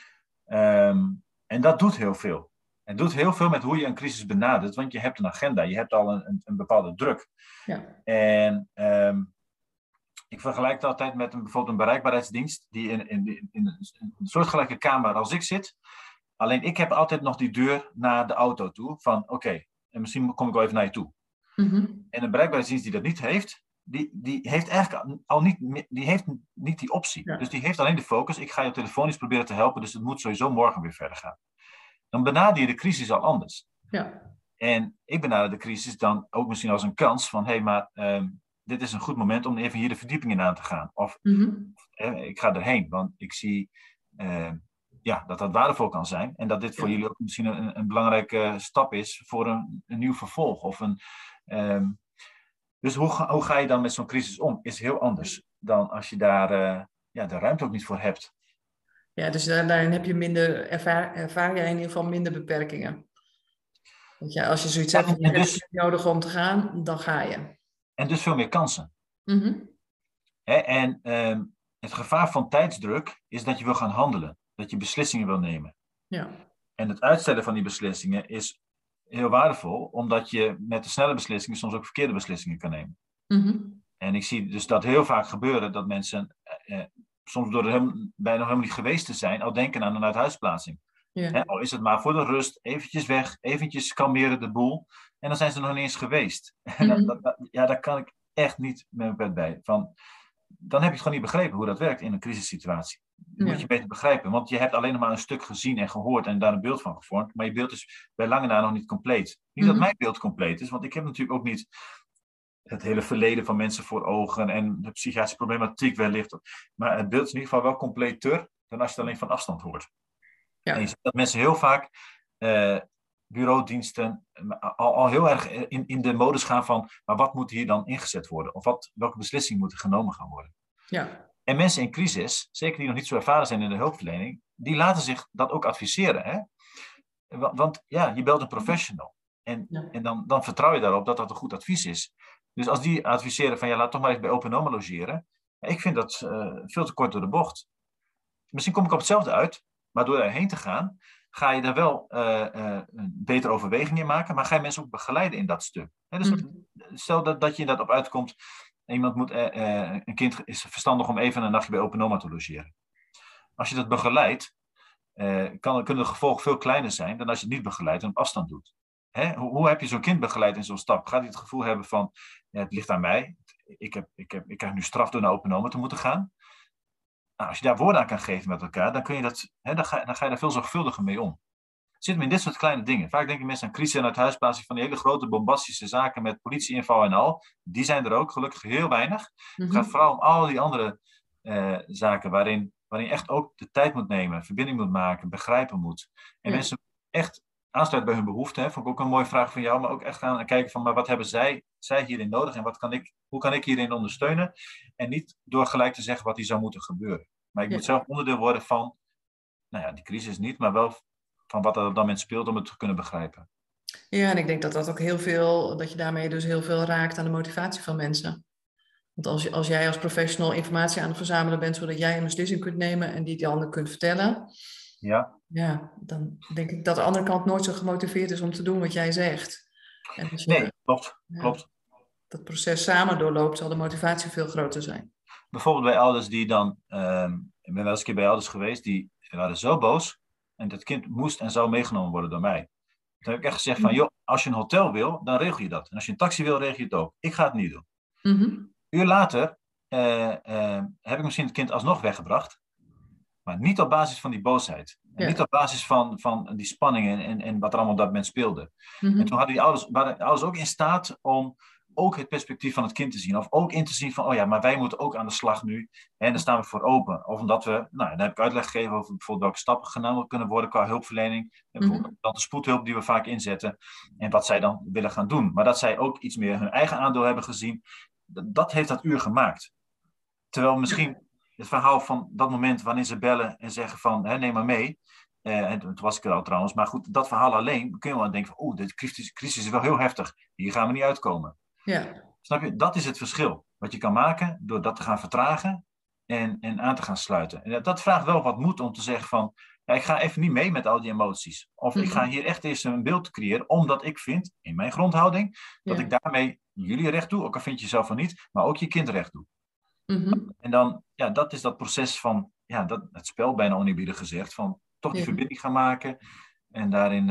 En dat doet heel veel. Het doet heel veel met hoe je een crisis benadert, want je hebt een agenda, je hebt al een bepaalde druk. Ja. En ik vergelijk het altijd met bijvoorbeeld een bereikbaarheidsdienst die in een soortgelijke kamer als ik zit. Alleen ik heb altijd nog die deur naar de auto toe van oké, en misschien kom ik wel even naar je toe. En een bereikbaarheidsdienst die dat niet heeft, die heeft eigenlijk al niet die optie. Ja. Dus die heeft alleen de focus, ik ga je telefonisch proberen te helpen, dus het moet sowieso morgen weer verder gaan. Dan benader je de crisis al anders. Ja. En ik benader de crisis dan ook misschien als een kans van hé, maar dit is een goed moment om even hier de verdieping in aan te gaan. Of ik ga erheen, want ik zie dat waardevol kan zijn. En dat dit voor jullie ook misschien een belangrijke stap is voor een nieuw vervolg. Of dus hoe ga je dan met zo'n crisis om? Is heel anders dan als je daar de ruimte ook niet voor hebt. Ja, dus daarin heb je minder, ervaar jij in ieder geval minder beperkingen. Want ja, als je zoiets hebt, je hebt het nodig om te gaan, dan ga je. En dus veel meer kansen. En het gevaar van tijdsdruk is dat je wil gaan handelen. Dat je beslissingen wil nemen. Ja. En het uitstellen van die beslissingen is heel waardevol, omdat je met de snelle beslissingen soms ook verkeerde beslissingen kan nemen. En ik zie dus dat heel vaak gebeuren dat mensen soms door bijna nog helemaal niet geweest te zijn, al denken aan een uithuisplaatsing. Ja. Al is het maar voor de rust, eventjes weg, eventjes kalmeren de boel. En dan zijn ze nog niet eens geweest. Daar kan ik echt niet met mijn pet bij. Dan heb je het gewoon niet begrepen hoe dat werkt in een crisissituatie. Dat moet je beter begrijpen. Want je hebt alleen nog maar een stuk gezien en gehoord en daar een beeld van gevormd. Maar je beeld is bij lange na nog niet compleet. Niet dat mijn beeld compleet is, want ik heb natuurlijk ook niet het hele verleden van mensen voor ogen en de psychiatrische problematiek wellicht. Maar het beeld is in ieder geval wel completer dan als je het alleen van afstand hoort. Ja. En je ziet dat mensen heel vaak bureaudiensten al heel erg in de modus gaan van, maar wat moet hier dan ingezet worden? Of welke beslissingen moeten genomen gaan worden? Ja. En mensen in crisis, zeker die nog niet zo ervaren zijn in de hulpverlening, die laten zich dat ook adviseren. Hè? Want je belt een professional. En dan vertrouw je daarop dat dat een goed advies is. Dus als die adviseren van, laat toch maar even bij Open Noma logeren. Ik vind dat veel te kort door de bocht. Misschien kom ik op hetzelfde uit, maar door erheen te gaan, ga je daar wel een betere overweging in maken, maar ga je mensen ook begeleiden in dat stuk. Hè, dus stel dat je inderdaad op uitkomt, iemand een kind is verstandig om even een nachtje bij Open Noma te logeren. Als je dat begeleidt, kunnen de gevolgen veel kleiner zijn dan als je het niet begeleidt en op afstand doet. Hè? Hoe heb je zo'n kind begeleid in zo'n stap? Gaat hij het gevoel hebben van, het ligt aan mij, ik krijg nu straf door naar Open Noma te moeten gaan? Nou, als je daar woorden aan kan geven met elkaar, dan kun je dan ga je daar veel zorgvuldiger mee om. Het zit me in dit soort kleine dingen. Vaak denken mensen aan crisis en uithuisplaatsing van die hele grote bombastische zaken met politieinval en al. Die zijn er ook, gelukkig heel weinig. Het gaat vooral om al die andere zaken waarin je echt ook de tijd moet nemen, verbinding moet maken, begrijpen moet. En mensen echt aansluiten bij hun behoeften. Vond ik ook een mooie vraag van jou, maar ook echt gaan kijken van, maar wat hebben zij hierin nodig en hoe kan ik hierin ondersteunen? En niet door gelijk te zeggen wat hier zou moeten gebeuren. Maar ik moet zelf onderdeel worden van, die crisis niet, maar wel van wat er op dat moment speelt om het te kunnen begrijpen. Ja, en ik denk dat je daarmee dus heel veel raakt aan de motivatie van mensen. Want als jij als professional informatie aan het verzamelen bent, zodat jij een beslissing kunt nemen en die ander kunt vertellen, dan denk ik dat de andere kant nooit zo gemotiveerd is om te doen wat jij zegt. En nee, klopt. Dat proces samen doorloopt, zal de motivatie veel groter zijn. Bijvoorbeeld bij ouders die dan, ik ben wel eens een keer bij ouders geweest, die waren zo boos En dat kind moest en zou meegenomen worden door mij. Toen heb ik echt gezegd van, joh, als je een hotel wil, dan regel je dat. En als je een taxi wil, regel je het ook. Ik ga het niet doen. Mhm. Een uur later heb ik misschien het kind alsnog weggebracht. Maar niet op basis van die boosheid. En niet Ja. op basis van die spanning en wat er allemaal op dat moment speelde. En toen Mhm. waren die ouders ook in staat om ook het perspectief van het kind te zien. Of ook in te zien van, oh ja, maar wij moeten ook aan de slag nu. En daar staan we voor open. Of omdat we, nou, dan heb ik uitleg gegeven over bijvoorbeeld welke stappen genomen kunnen worden qua hulpverlening. En bijvoorbeeld dan de spoedhulp die we vaak inzetten. En wat zij dan willen gaan doen. Maar dat zij ook iets meer hun eigen aandeel hebben gezien. Dat heeft dat uur gemaakt. Terwijl misschien het verhaal van dat moment wanneer ze bellen en zeggen van, neem maar mee. En toen was ik er al trouwens. Maar goed, dat verhaal alleen kun je wel denken van, de crisis is wel heel heftig. Hier gaan we niet uitkomen. Ja. Snap je? Dat is het verschil. Wat je kan maken door dat te gaan vertragen en aan te gaan sluiten. En dat vraagt wel wat moed om te zeggen van, ja, ik ga even niet mee met al die emoties. Of ik ga hier echt eerst een beeld creëren, omdat ik vind, in mijn grondhouding, dat ik daarmee jullie recht doe, ook al vind je zelf van niet, maar ook je kind recht doe. En dan, ja, dat is dat proces van, ja, het spel bijna oneerbiedig gezegd, van toch die verbinding gaan maken en daarin,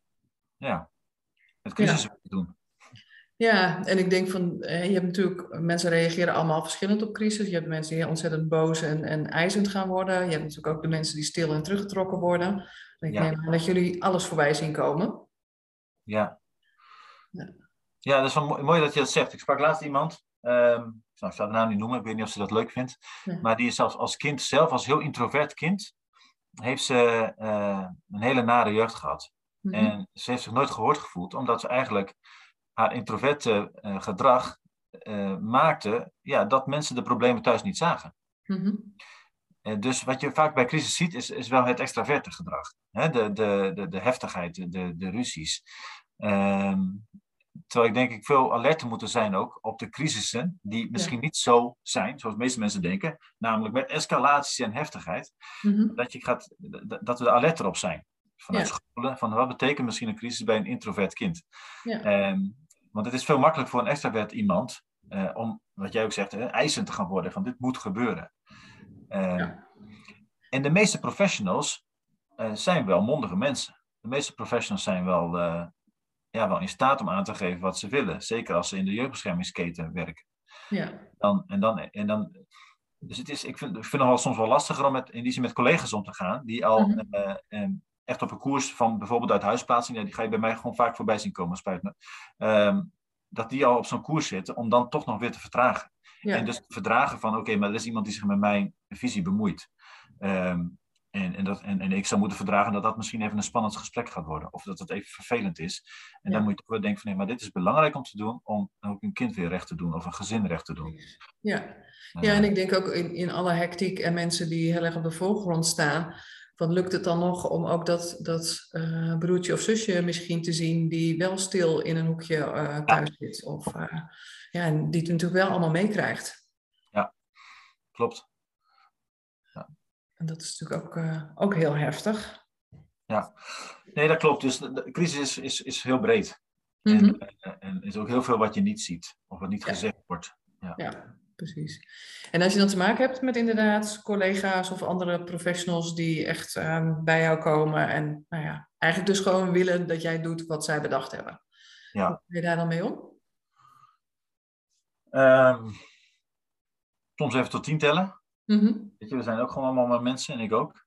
het crisis doen. Ja, en ik denk van, je hebt natuurlijk, mensen reageren allemaal verschillend op crisis. Je hebt mensen die ontzettend boos en eisend gaan worden. Je hebt natuurlijk ook de mensen die stil en teruggetrokken worden. En ik neem aan dat jullie alles voorbij zien komen. Ja. Ja, dat is wel mooi dat je dat zegt. Ik sprak laatst iemand, ik zal de naam niet noemen, ik weet niet of ze dat leuk vindt, maar die is zelfs als kind zelf, als heel introvert kind, heeft ze een hele nare jeugd gehad. En ze heeft zich nooit gehoord gevoeld, omdat ze eigenlijk haar introverte gedrag maakte dat mensen de problemen thuis niet zagen. Dus wat je vaak bij crisis ziet, is wel het extraverte gedrag. Hè? De heftigheid, de ruzies. Terwijl ik denk ik veel alerter moeten zijn ook op de crisissen die misschien niet zo zijn, zoals de meeste mensen denken. Namelijk met escalaties en heftigheid. Dat we er alerter op zijn. Vanuit scholen, van wat betekent misschien een crisis bij een introvert kind. Want het is veel makkelijker voor een extravert iemand om, wat jij ook zegt, eisend te gaan worden. Van dit moet gebeuren. En de meeste professionals zijn wel mondige mensen. De meeste professionals zijn wel in staat om aan te geven wat ze willen. Zeker als ze in de jeugdbeschermingsketen werken. Dus ik vind het nog wel soms wel lastiger om in die zin met collega's om te gaan. Die al echt op een koers van bijvoorbeeld uit huisplaatsing. Die ga je bij mij gewoon vaak voorbij zien komen, spijt me. Dat die al op zo'n koers zitten om dan toch nog weer te vertragen. En dus te verdragen van oké, maar er is iemand die zich met mijn visie bemoeit. En ik zou moeten verdragen dat misschien even een spannend gesprek gaat worden. Of dat het even vervelend is. En dan moet je toch wel denken van nee, maar dit is belangrijk om te doen. Om ook een kind weer recht te doen. Of een gezin recht te doen. Ja, en ik denk ook in alle hectiek en mensen die heel erg op de voorgrond staan. Van lukt het dan nog om ook dat broertje of zusje misschien te zien die wel stil in een hoekje thuis zit. Of en die het natuurlijk wel allemaal meekrijgt. Ja, klopt. En dat is natuurlijk ook heel heftig. Ja, nee, dat klopt. Dus de crisis is heel breed. En is ook heel veel wat je niet ziet. Of wat niet gezegd wordt. Ja, precies. En als je dan te maken hebt met inderdaad collega's of andere professionals die echt bij jou komen en eigenlijk dus gewoon willen dat jij doet wat zij bedacht hebben. Ja. Hoe ga je daar dan mee om? Soms even tot 10 tellen. Weet je, we zijn ook gewoon allemaal maar mensen en ik ook.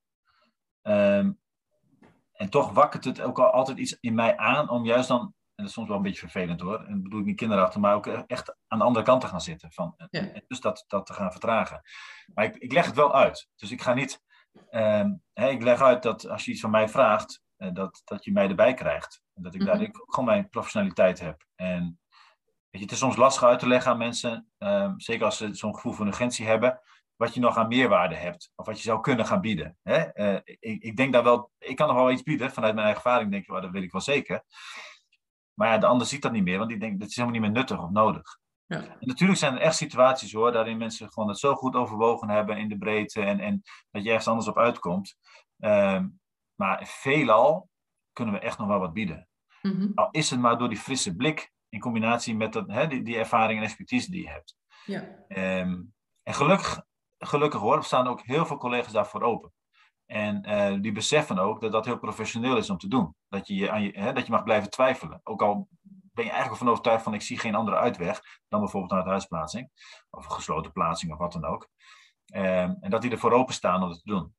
En toch wakkert het ook altijd iets in mij aan om juist dan, en dat is soms wel een beetje vervelend hoor, en dat bedoel ik niet kinderachtig, maar ook echt aan de andere kant te gaan zitten. En dus dat te gaan vertragen. Maar ik leg het wel uit. Dus ik ga niet, ik leg uit dat als je iets van mij vraagt, dat je mij erbij krijgt. En dat ik daar ook gewoon mijn professionaliteit heb. En weet je, het is soms lastig uit te leggen aan mensen, zeker als ze zo'n gevoel van urgentie hebben, wat je nog aan meerwaarde hebt. Of wat je zou kunnen gaan bieden. Ik denk daar wel, ik kan nog wel iets bieden. Vanuit mijn eigen ervaring denk ik, dat weet ik wel zeker. Maar de ander ziet dat niet meer, want die denkt, dat is helemaal niet meer nuttig of nodig. Ja. En natuurlijk zijn er echt situaties hoor, waarin mensen gewoon het zo goed overwogen hebben in de breedte en dat je ergens anders op uitkomt. Maar veelal kunnen we echt nog wel wat bieden. Al is het maar door die frisse blik in combinatie met die ervaring en expertise die je hebt. Ja. En gelukkig hoor, er staan ook heel veel collega's daarvoor open. En die beseffen ook dat dat heel professioneel is om te doen. Dat je mag blijven twijfelen. Ook al ben je eigenlijk van overtuigd van ik zie geen andere uitweg dan bijvoorbeeld een uithuisplaatsing. Of een gesloten plaatsing of wat dan ook. En dat die ervoor openstaan om dat te doen.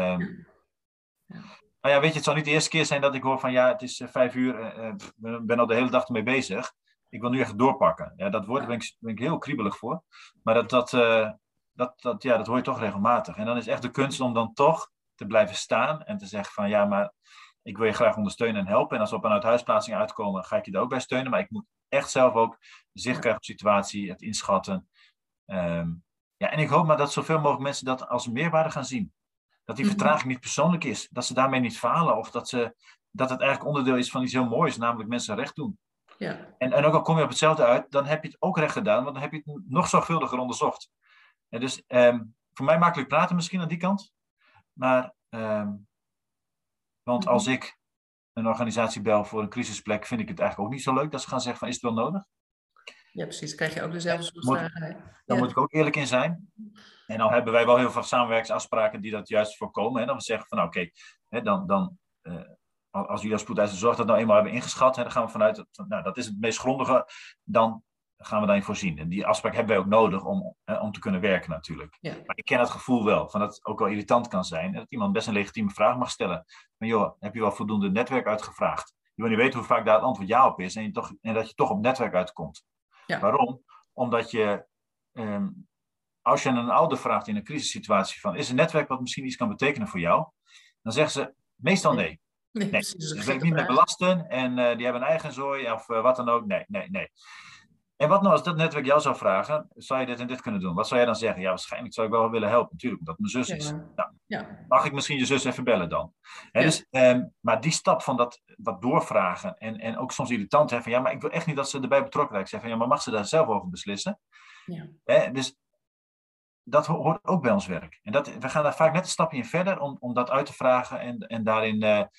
Nou ja, weet je, het zal niet de eerste keer zijn dat ik hoor van ja, het is 5 uur. Ik ben al de hele dag ermee bezig. Ik wil nu echt doorpakken. Ja, dat woord ben ik heel kriebelig voor. Maar dat hoor je toch regelmatig. En dan is echt de kunst om dan toch te blijven staan en te zeggen van ja, maar ik wil je graag ondersteunen en helpen. En als we op een uithuisplaatsing uitkomen, ga ik je daar ook bij steunen. Maar ik moet echt zelf ook zicht krijgen op de situatie, het inschatten. Ja, en ik hoop maar dat zoveel mogelijk mensen dat als een meerwaarde gaan zien. Dat die vertraging niet persoonlijk is. Dat ze daarmee niet falen. Of dat het eigenlijk onderdeel is van iets heel moois. Namelijk mensen recht doen. Ja. En ook al kom je op hetzelfde uit, dan heb je het ook recht gedaan. Want dan heb je het nog zorgvuldiger onderzocht. En dus voor mij makkelijk praten misschien aan die kant. Maar, want als ik een organisatie bel voor een crisisplek, vind ik het eigenlijk ook niet zo leuk dat ze gaan zeggen van is het wel nodig? Ja, precies. Dan krijg je ook dezelfde soort vragen. Daar moet ik ook eerlijk in zijn. En dan hebben wij wel heel veel samenwerkingsafspraken die dat juist voorkomen. Hè? Dan we zeggen van oké, als jullie als spoedeisende zorg dat nou eenmaal hebben ingeschat, hè, dan gaan we vanuit, dat is het meest grondige, dan gaan we daarin voorzien. En die afspraak hebben wij ook nodig om te kunnen werken natuurlijk. Ja. Maar ik ken het gevoel wel, van dat het ook wel irritant kan zijn. En dat iemand best een legitieme vraag mag stellen. Van joh, heb je wel voldoende netwerk uitgevraagd? Je wil niet weten hoe vaak daar het antwoord ja op is en dat je toch op netwerk uitkomt. Ja. Waarom? Omdat je, als je een ouder vraagt in een crisissituatie van is een netwerk wat misschien iets kan betekenen voor jou? Dan zeggen ze meestal nee. Nee, daar wil ik niet mee belasten en die hebben een eigen zooi of wat dan ook. Nee. En wat nou als dat netwerk jou zou vragen, zou je dit en dit kunnen doen? Wat zou jij dan zeggen? Ja, waarschijnlijk zou ik wel willen helpen, natuurlijk, omdat mijn zus is. Nou, mag ik misschien je zus even bellen dan? Hè, dus, maar die stap van dat doorvragen en ook soms irritant, hè, van ja, maar ik wil echt niet dat ze erbij betrokken raakt. Ik zeg van ja, maar mag ze daar zelf over beslissen? Ja. Hè, dus dat hoort ook bij ons werk. En we gaan daar vaak net een stapje in verder om dat uit te vragen en daarin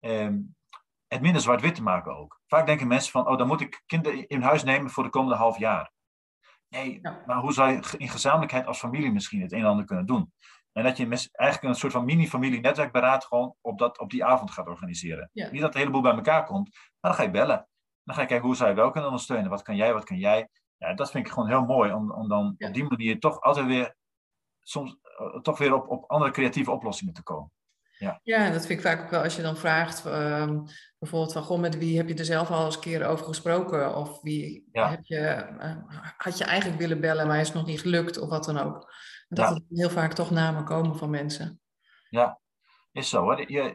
het minder zwart-wit te maken ook. Vaak denken mensen van, dan moet ik kinderen in huis nemen voor de komende half jaar. Nee, maar hoe zou je in gezamenlijkheid als familie misschien het een en ander kunnen doen? En dat je eigenlijk een soort van mini-familie-netwerkberaad gewoon op die avond gaat organiseren. Ja. Niet dat de hele boel bij elkaar komt, maar dan ga je bellen. Dan ga je kijken, hoe zou je wel kunnen ondersteunen? Wat kan jij? Ja, dat vind ik gewoon heel mooi, om dan op die manier toch altijd weer, soms toch weer op andere creatieve oplossingen te komen. Ja, dat vind ik vaak ook wel als je dan vraagt, bijvoorbeeld van, goh, met wie heb je er zelf al eens een keer over gesproken? Of wie had je eigenlijk willen bellen, maar is het nog niet gelukt of wat dan ook. Dat er heel vaak toch namen komen van mensen. Ja, is zo. Hè?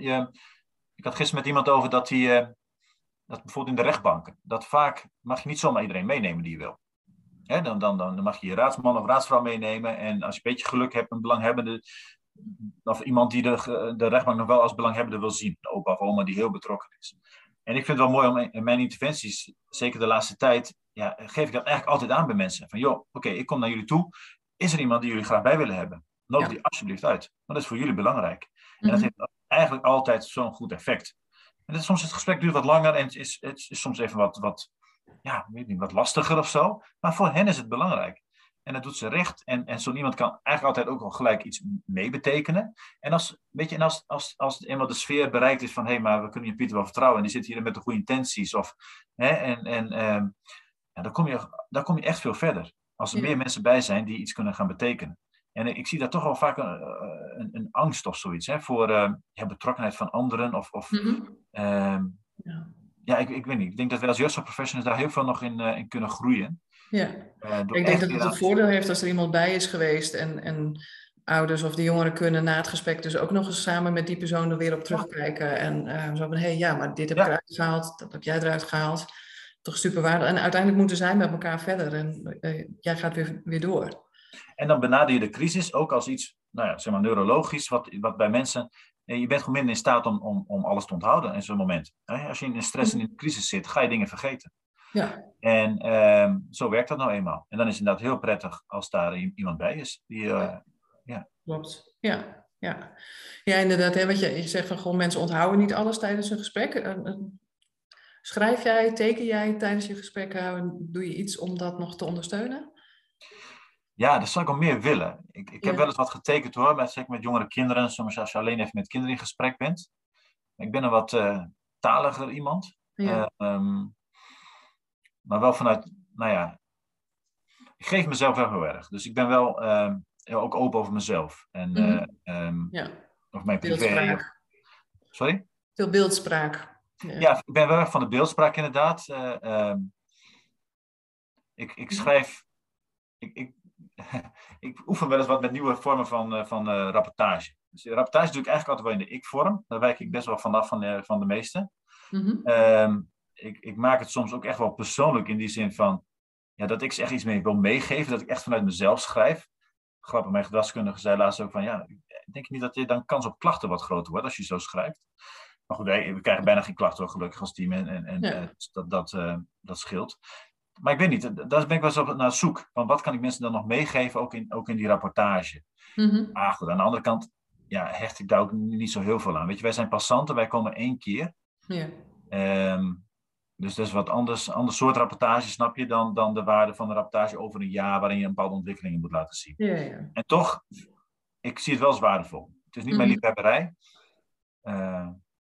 Ik had gisteren met iemand over dat bijvoorbeeld in de rechtbanken, dat vaak mag je niet zomaar iedereen meenemen die je wil. Hè? Dan mag je je raadsman of raadsvrouw meenemen en als je een beetje geluk hebt, een belanghebbende, of iemand die de rechtbank nog wel als belanghebbende wil zien. Een opa of oma die heel betrokken is. En ik vind het wel mooi om in mijn interventies, zeker de laatste tijd, geef ik dat eigenlijk altijd aan bij mensen. Van joh, oké, ik kom naar jullie toe. Is er iemand die jullie graag bij willen hebben? Nodig die alsjeblieft uit. Want dat is voor jullie belangrijk. En dat heeft eigenlijk altijd zo'n goed effect. En soms het gesprek duurt wat langer en het is soms even wat lastiger of zo. Maar voor hen is het belangrijk. En dat doet ze recht. En zo'n iemand kan eigenlijk altijd ook wel gelijk iets mee betekenen. En als eenmaal de sfeer bereikt is van, hé, maar we kunnen je Pieter wel vertrouwen. En die zit hier met de goede intenties. Dan kom je echt veel verder. Als er meer mensen bij zijn die iets kunnen gaan betekenen. En ik zie daar toch wel vaak een angst of zoiets. Hè, voor betrokkenheid van anderen. Ik weet niet. Ik denk dat wij als jeugdzorgprofessionals daar heel veel nog in kunnen groeien. Ja, ik denk dat het een voordeel heeft als er iemand bij is geweest en ouders of de jongeren kunnen na het gesprek dus ook nog eens samen met die persoon er weer op terugkijken. En zo van, maar dit heb ik eruit gehaald, dat heb jij eruit gehaald. Toch super waardevol. En uiteindelijk moeten zij met elkaar verder en jij gaat weer door. En dan benader je de crisis ook als iets, neurologisch, wat bij mensen. Je bent gewoon minder in staat om alles te onthouden in zo'n moment. Als je in stress en in de crisis zit, ga je dingen vergeten. Ja. En zo werkt dat nou eenmaal. En dan is het inderdaad heel prettig als daar iemand bij is. Klopt. Ja, inderdaad. Hè, wat je zegt van gewoon mensen onthouden niet alles tijdens een gesprek. Schrijf jij, teken jij tijdens je gesprekken? Doe je iets om dat nog te ondersteunen? Ja, dat zou ik wel meer willen. Ik heb Ja. wel eens wat getekend hoor, zeker met jongere kinderen, soms als je alleen even met kinderen in gesprek bent. Ik ben een wat taliger iemand. Ja. Maar wel vanuit, nou ja, ik geef mezelf wel heel erg. Dus ik ben wel ook open over mezelf. En Mhm. Ja. over mijn privé. Beeldspraak. Sorry? Veel beeldspraak. Ja. Ja, ik ben wel erg van de beeldspraak inderdaad. Ik schrijf. Ik, ik oefen wel eens wat met nieuwe vormen van rapportage. Dus de rapportage doe ik eigenlijk altijd wel in de ik-vorm. Daar wijk ik best wel vanaf van de meeste. Mhm. Ik maak het soms ook echt wel persoonlijk in die zin van ja, dat ik ze echt iets mee wil meegeven, dat ik echt vanuit mezelf schrijf. Grappig, mijn gedragskundige zei laatst ook van ja, denk je niet dat je dan kans op klachten wat groter wordt als je zo schrijft? Maar goed, we krijgen bijna geen klachten hoor, gelukkig als team Ja. dus dat scheelt. Maar ik weet niet, daar ben ik wel eens naar zoek. Van wat kan ik mensen dan nog meegeven, ook in die rapportage? Mhm. Maar goed, aan de andere kant ja, hecht ik daar ook niet zo heel veel aan. Weet je, wij zijn passanten, wij komen 1 keer. Ja. Ehm, dus dat is wat ander soort rapportage, snap je, dan de waarde van een rapportage over een jaar waarin je een bepaalde ontwikkelingen moet laten zien. Ja. Ja. En toch, ik zie het wel als waardevol. Het is niet mijn Mhm. liefhebberij. Uh,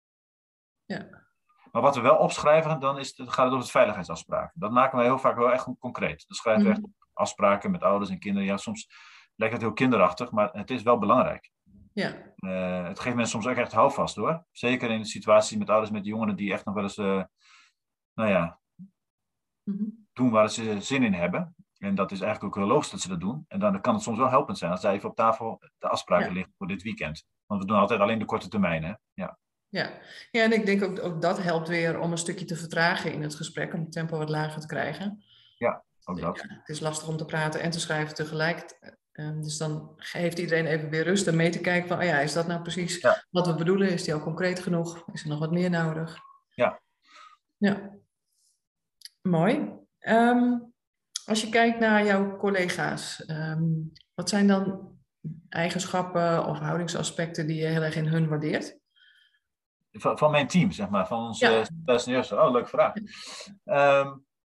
Ja. maar wat we wel opschrijven, dan gaat het over het veiligheidsafspraken. Dat maken we heel vaak wel echt concreet. Dan schrijven we echt Mhm. afspraken met ouders en kinderen. Ja, soms lijkt het heel kinderachtig, maar het is wel belangrijk. Ja. Het geeft mensen soms ook echt houvast hoor. Zeker in de situatie met ouders met jongeren die echt nog wel eens, nou ja, Mhm. doen waar ze zin in hebben. En dat is eigenlijk ook heel logisch dat ze dat doen. En dan kan het soms wel helpend zijn als er even op tafel de afspraken Ja. liggen voor dit weekend. Want we doen altijd alleen de korte termijn. Hè? Ja. Ja. Ja, en ik denk ook dat helpt weer om een stukje te vertragen in het gesprek, om het tempo wat lager te krijgen. Ja, ook Ja, dat. het is lastig om te praten en te schrijven tegelijk. Dus dan heeft iedereen even weer rust en mee te kijken van, oh ja, is dat nou precies Ja, wat we bedoelen? Is die al concreet genoeg? Is er nog wat meer nodig? ja. Ja, mooi. Als je kijkt naar jouw collega's, wat zijn dan eigenschappen of houdingsaspecten die je heel erg in hun waardeert? Van mijn team, zeg maar. Van onze Ja, personeels. Oh, leuke vraag. Ehm,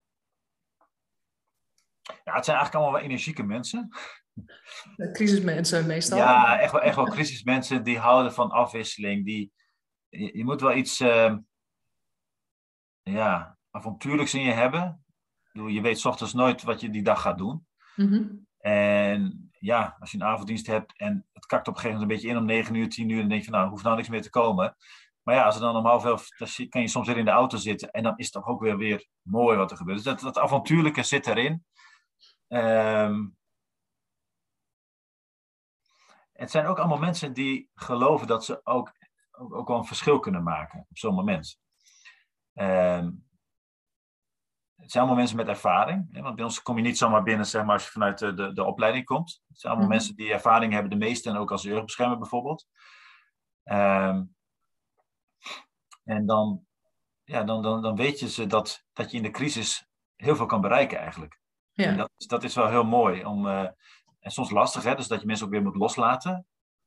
ja, het zijn eigenlijk allemaal wel energieke mensen. crisismensen meestal. Ja, echt wel crisismensen die houden van afwisseling. Je moet wel iets ja, avontuurlijks in je hebben. Ik bedoel, je weet 's ochtends nooit wat je die dag gaat doen. Mhm. En ja, als je een avonddienst hebt en het kakt op een gegeven moment een beetje in om 9 uur, 10 uur, dan denk je van nou, hoeft nou niks meer te komen. Maar ja, als er dan om 10:30, dan kan je soms weer in de auto zitten en dan is het toch ook weer mooi wat er gebeurt. Dus dat avontuurlijke zit erin. Ehm, het zijn ook allemaal mensen die geloven dat ze ook wel een verschil kunnen maken op zo'n moment. Ehm, Het zijn allemaal mensen met ervaring. Hè? Want bij ons kom je niet zomaar binnen zeg maar, als je vanuit de opleiding komt. Het zijn allemaal Mhm. mensen die ervaring hebben, de meeste en ook als jeugdbeschermer bijvoorbeeld. Ehm, en dan weet je ze dat je in de crisis heel veel kan bereiken eigenlijk. En Ja, dat is wel heel mooi. En soms lastig, hè? Dus dat je mensen ook weer moet loslaten.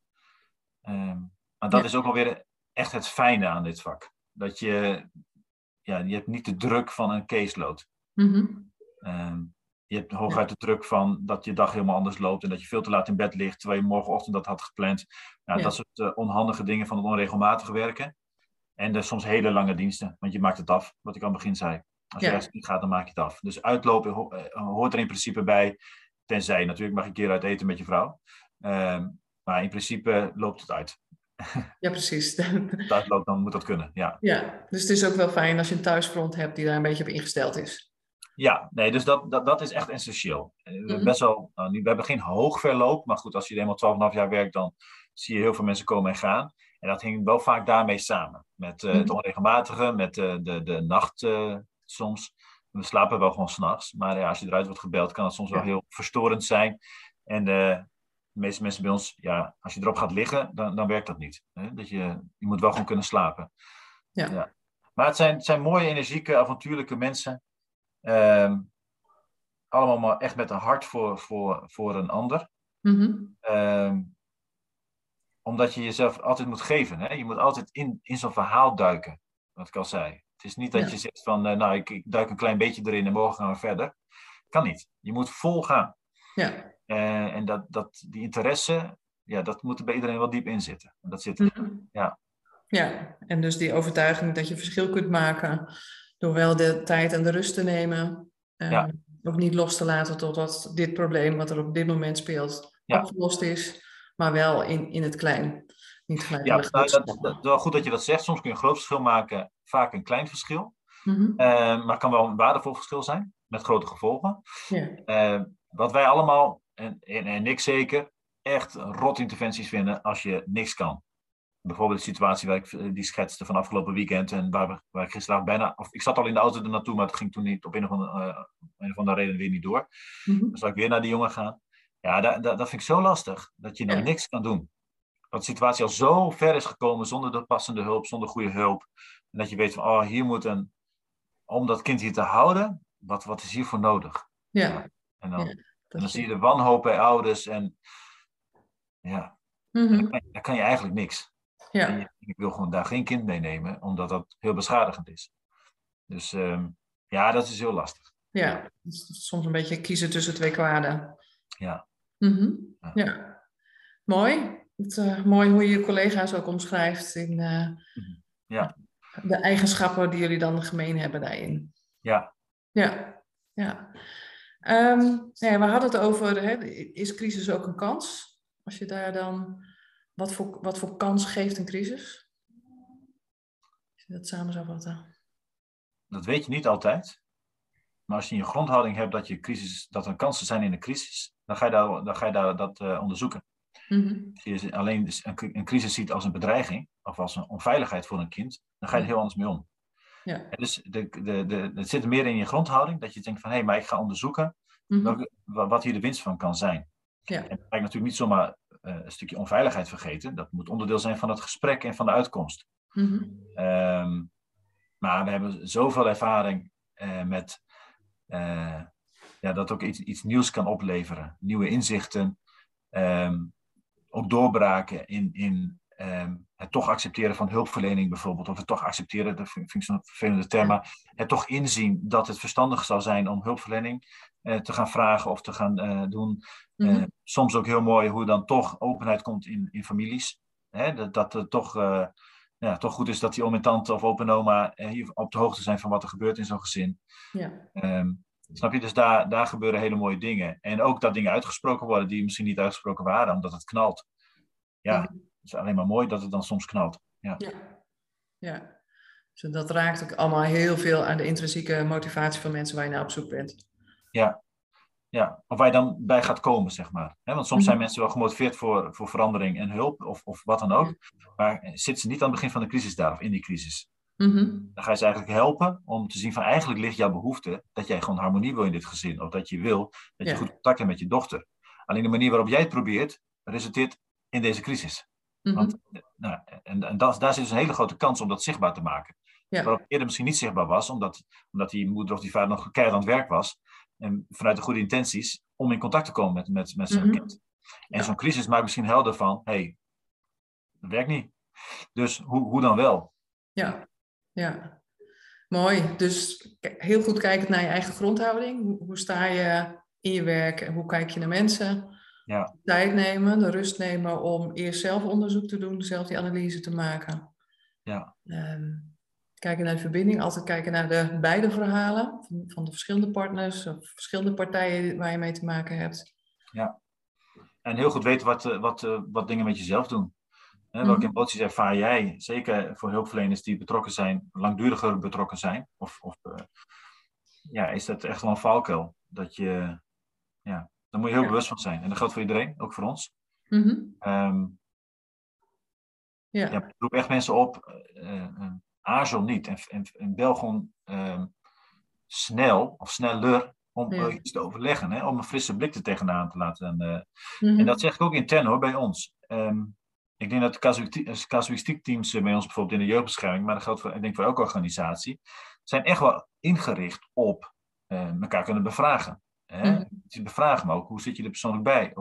Maar dat ja. is ook alweer echt het fijne aan dit vak. Dat je hebt niet de druk van een caseload. Mhm. Je hebt hooguit de druk van dat je dag helemaal anders loopt en dat je veel te laat in bed ligt terwijl je morgenochtend dat had gepland. Nou, Ja, dat soort onhandige dingen van het onregelmatig werken. En soms hele lange diensten, want je maakt het af, wat ik aan het begin zei. Als je ja, ergens niet gaat, dan maak je het af. Dus uitlopen hoort er in principe bij, tenzij natuurlijk mag je een keer uit eten met je vrouw. Maar in principe loopt het uit. ja, precies. Als het uitloopt, dan moet dat kunnen, ja. Ja, dus het is ook wel fijn als je een thuisfront hebt die daar een beetje op ingesteld is. Ja, nee, dus dat is echt essentieel. We hebben Mhm. best wel, we hebben geen hoog verloop, maar goed, als je er eenmaal 12,5 jaar werkt, dan zie je heel veel mensen komen en gaan. En dat hing wel vaak daarmee samen. Met het Mhm. onregelmatige, met de nacht soms. We slapen wel gewoon s'nachts, maar ja, als je eruit wordt gebeld, kan het soms wel Ja, heel verstorend zijn. En de meeste mensen bij ons, ja, als je erop gaat liggen, dan werkt dat niet. Hè? Je moet wel gewoon kunnen slapen. ja. Ja. Maar het zijn mooie, energieke, avontuurlijke mensen. Ehm, Allemaal maar echt met een hart voor een ander. Mhm. Ehm, Omdat je jezelf altijd moet geven. Hè? Je moet altijd in zo'n verhaal duiken. Wat ik al zei. Het is niet dat je Ja, zegt van, nou, ik duik een klein beetje erin en morgen gaan we verder. Kan niet. Je moet vol gaan. ja. En die interesse, ja, dat moet er bij iedereen wel diep in zitten. En dat zit er. Mhm. Ja. Ja, en dus die overtuiging dat je verschil kunt maken door wel de tijd en de rust te nemen. Ja. Ook niet los te laten totdat dit probleem wat er op dit moment speelt opgelost is, maar wel in het klein. Niet gelijk Ja, in de grootste. dat wel goed dat je dat zegt. Soms kun je een groot verschil maken, vaak een klein verschil. Maar het kan wel een waardevol verschil zijn, met grote gevolgen. Ja. Wat wij allemaal, en ik zeker, echt rotinterventies vinden als je niks kan. Bijvoorbeeld de situatie waar ik die schetste van afgelopen weekend en waar ik gisteravond ik zat al in de auto er naartoe, maar het ging toen niet op een of andere reden weer niet door. Dan zou ik weer naar die jongen gaan. Ja, dat vind ik zo lastig, dat je dan niks kan doen. Dat de situatie al zo ver is gekomen zonder de passende hulp, zonder goede hulp. En dat je weet van, hier moet om dat kind hier te houden, wat is hiervoor nodig? Ja. En dan zie je de wanhoop bij ouders en ja, en dan kan je eigenlijk niks. Ja. En ik wil gewoon daar geen kind meenemen, omdat dat heel beschadigend is. Dus dat is heel lastig. Ja, soms een beetje kiezen tussen twee kwaden. Ja. Ja. Mooi. Mooi hoe je je collega's ook omschrijft in de eigenschappen die jullie dan gemeen hebben daarin. Ja. Ja. We hadden het over, is crisis ook een kans? Als je daar dan, wat voor kans geeft een crisis? Als je dat samen zou vatten. Dat weet je niet altijd. Maar als je in je grondhouding hebt dat er kansen zijn in een crisis, dan ga je dat onderzoeken. Als je alleen een crisis ziet als een bedreiging of als een onveiligheid voor een kind, dan ga je er heel anders mee om. Ja. En dus het zit meer in je grondhouding, dat je denkt van, maar ik ga onderzoeken wat hier de winst van kan zijn. Ja. En dan ga ik natuurlijk niet zomaar een stukje onveiligheid vergeten. Dat moet onderdeel zijn van het gesprek en van de uitkomst. Maar we hebben zoveel ervaring met dat ook iets nieuws kan opleveren. Nieuwe inzichten. Ook doorbraken in het toch accepteren van hulpverlening bijvoorbeeld. Of het toch accepteren, dat vind ik zo'n vervelende term. Maar het toch inzien dat het verstandig zou zijn om hulpverlening te gaan vragen of te gaan doen. Soms ook heel mooi hoe dan toch openheid komt in families. Dat het toch goed is dat die oom en tante of opa en oma hier op de hoogte zijn van wat er gebeurt in zo'n gezin. Ja. Snap je? Dus daar gebeuren hele mooie dingen. En ook dat dingen uitgesproken worden die misschien niet uitgesproken waren, omdat het knalt. Ja, het is alleen maar mooi dat het dan soms knalt. Ja. Dus dat raakt ook allemaal heel veel aan de intrinsieke motivatie van mensen waar je naar op zoek bent. Ja. Of waar je dan bij gaat komen, zeg maar. Want soms zijn mensen wel gemotiveerd voor verandering en hulp, of wat dan ook. Maar zitten ze niet aan het begin van de crisis daar, of in die crisis. Dan ga je ze eigenlijk helpen om te zien van, eigenlijk ligt jouw behoefte dat jij gewoon harmonie wil in dit gezin. Of dat je wil dat je goed contact hebt met je dochter. Alleen de manier waarop jij het probeert, resulteert in deze crisis. Want, daar zit dus een hele grote kans om dat zichtbaar te maken. Waarop eerder misschien niet zichtbaar was, omdat die moeder of die vader nog keihard aan het werk was. En vanuit de goede intenties om in contact te komen met zijn kind. En zo'n crisis maakt misschien helder van, dat werkt niet. Dus hoe dan wel? Ja. Mooi. Dus heel goed kijkend naar je eigen grondhouding. Hoe sta je in je werk en hoe kijk je naar mensen? Ja. Tijd nemen, de rust nemen om eerst zelf onderzoek te doen, zelf die analyse te maken. Ja. Kijken naar de verbinding, altijd kijken naar de beide verhalen van de verschillende partners of verschillende partijen waar je mee te maken hebt. Ja. En heel goed weten wat dingen met jezelf doen. Welke emoties ervaar jij? Zeker voor hulpverleners die betrokken zijn, langduriger betrokken zijn. Is dat echt wel een valkuil? Daar moet je heel bewust van zijn. En dat geldt voor iedereen, ook voor ons. Ik roep echt mensen op, aarzel niet. En bel gewoon snel of sneller om iets te overleggen. Om een frisse blik er tegenaan te laten. En dat zeg ik ook intern hoor, bij ons. Ik denk dat de casuïstiekteams bij ons bijvoorbeeld in de jeugdbescherming, maar dat geldt ik denk voor elke organisatie, zijn echt wel ingericht op elkaar kunnen bevragen. Je bevragen, maar ook hoe zit je er persoonlijk bij?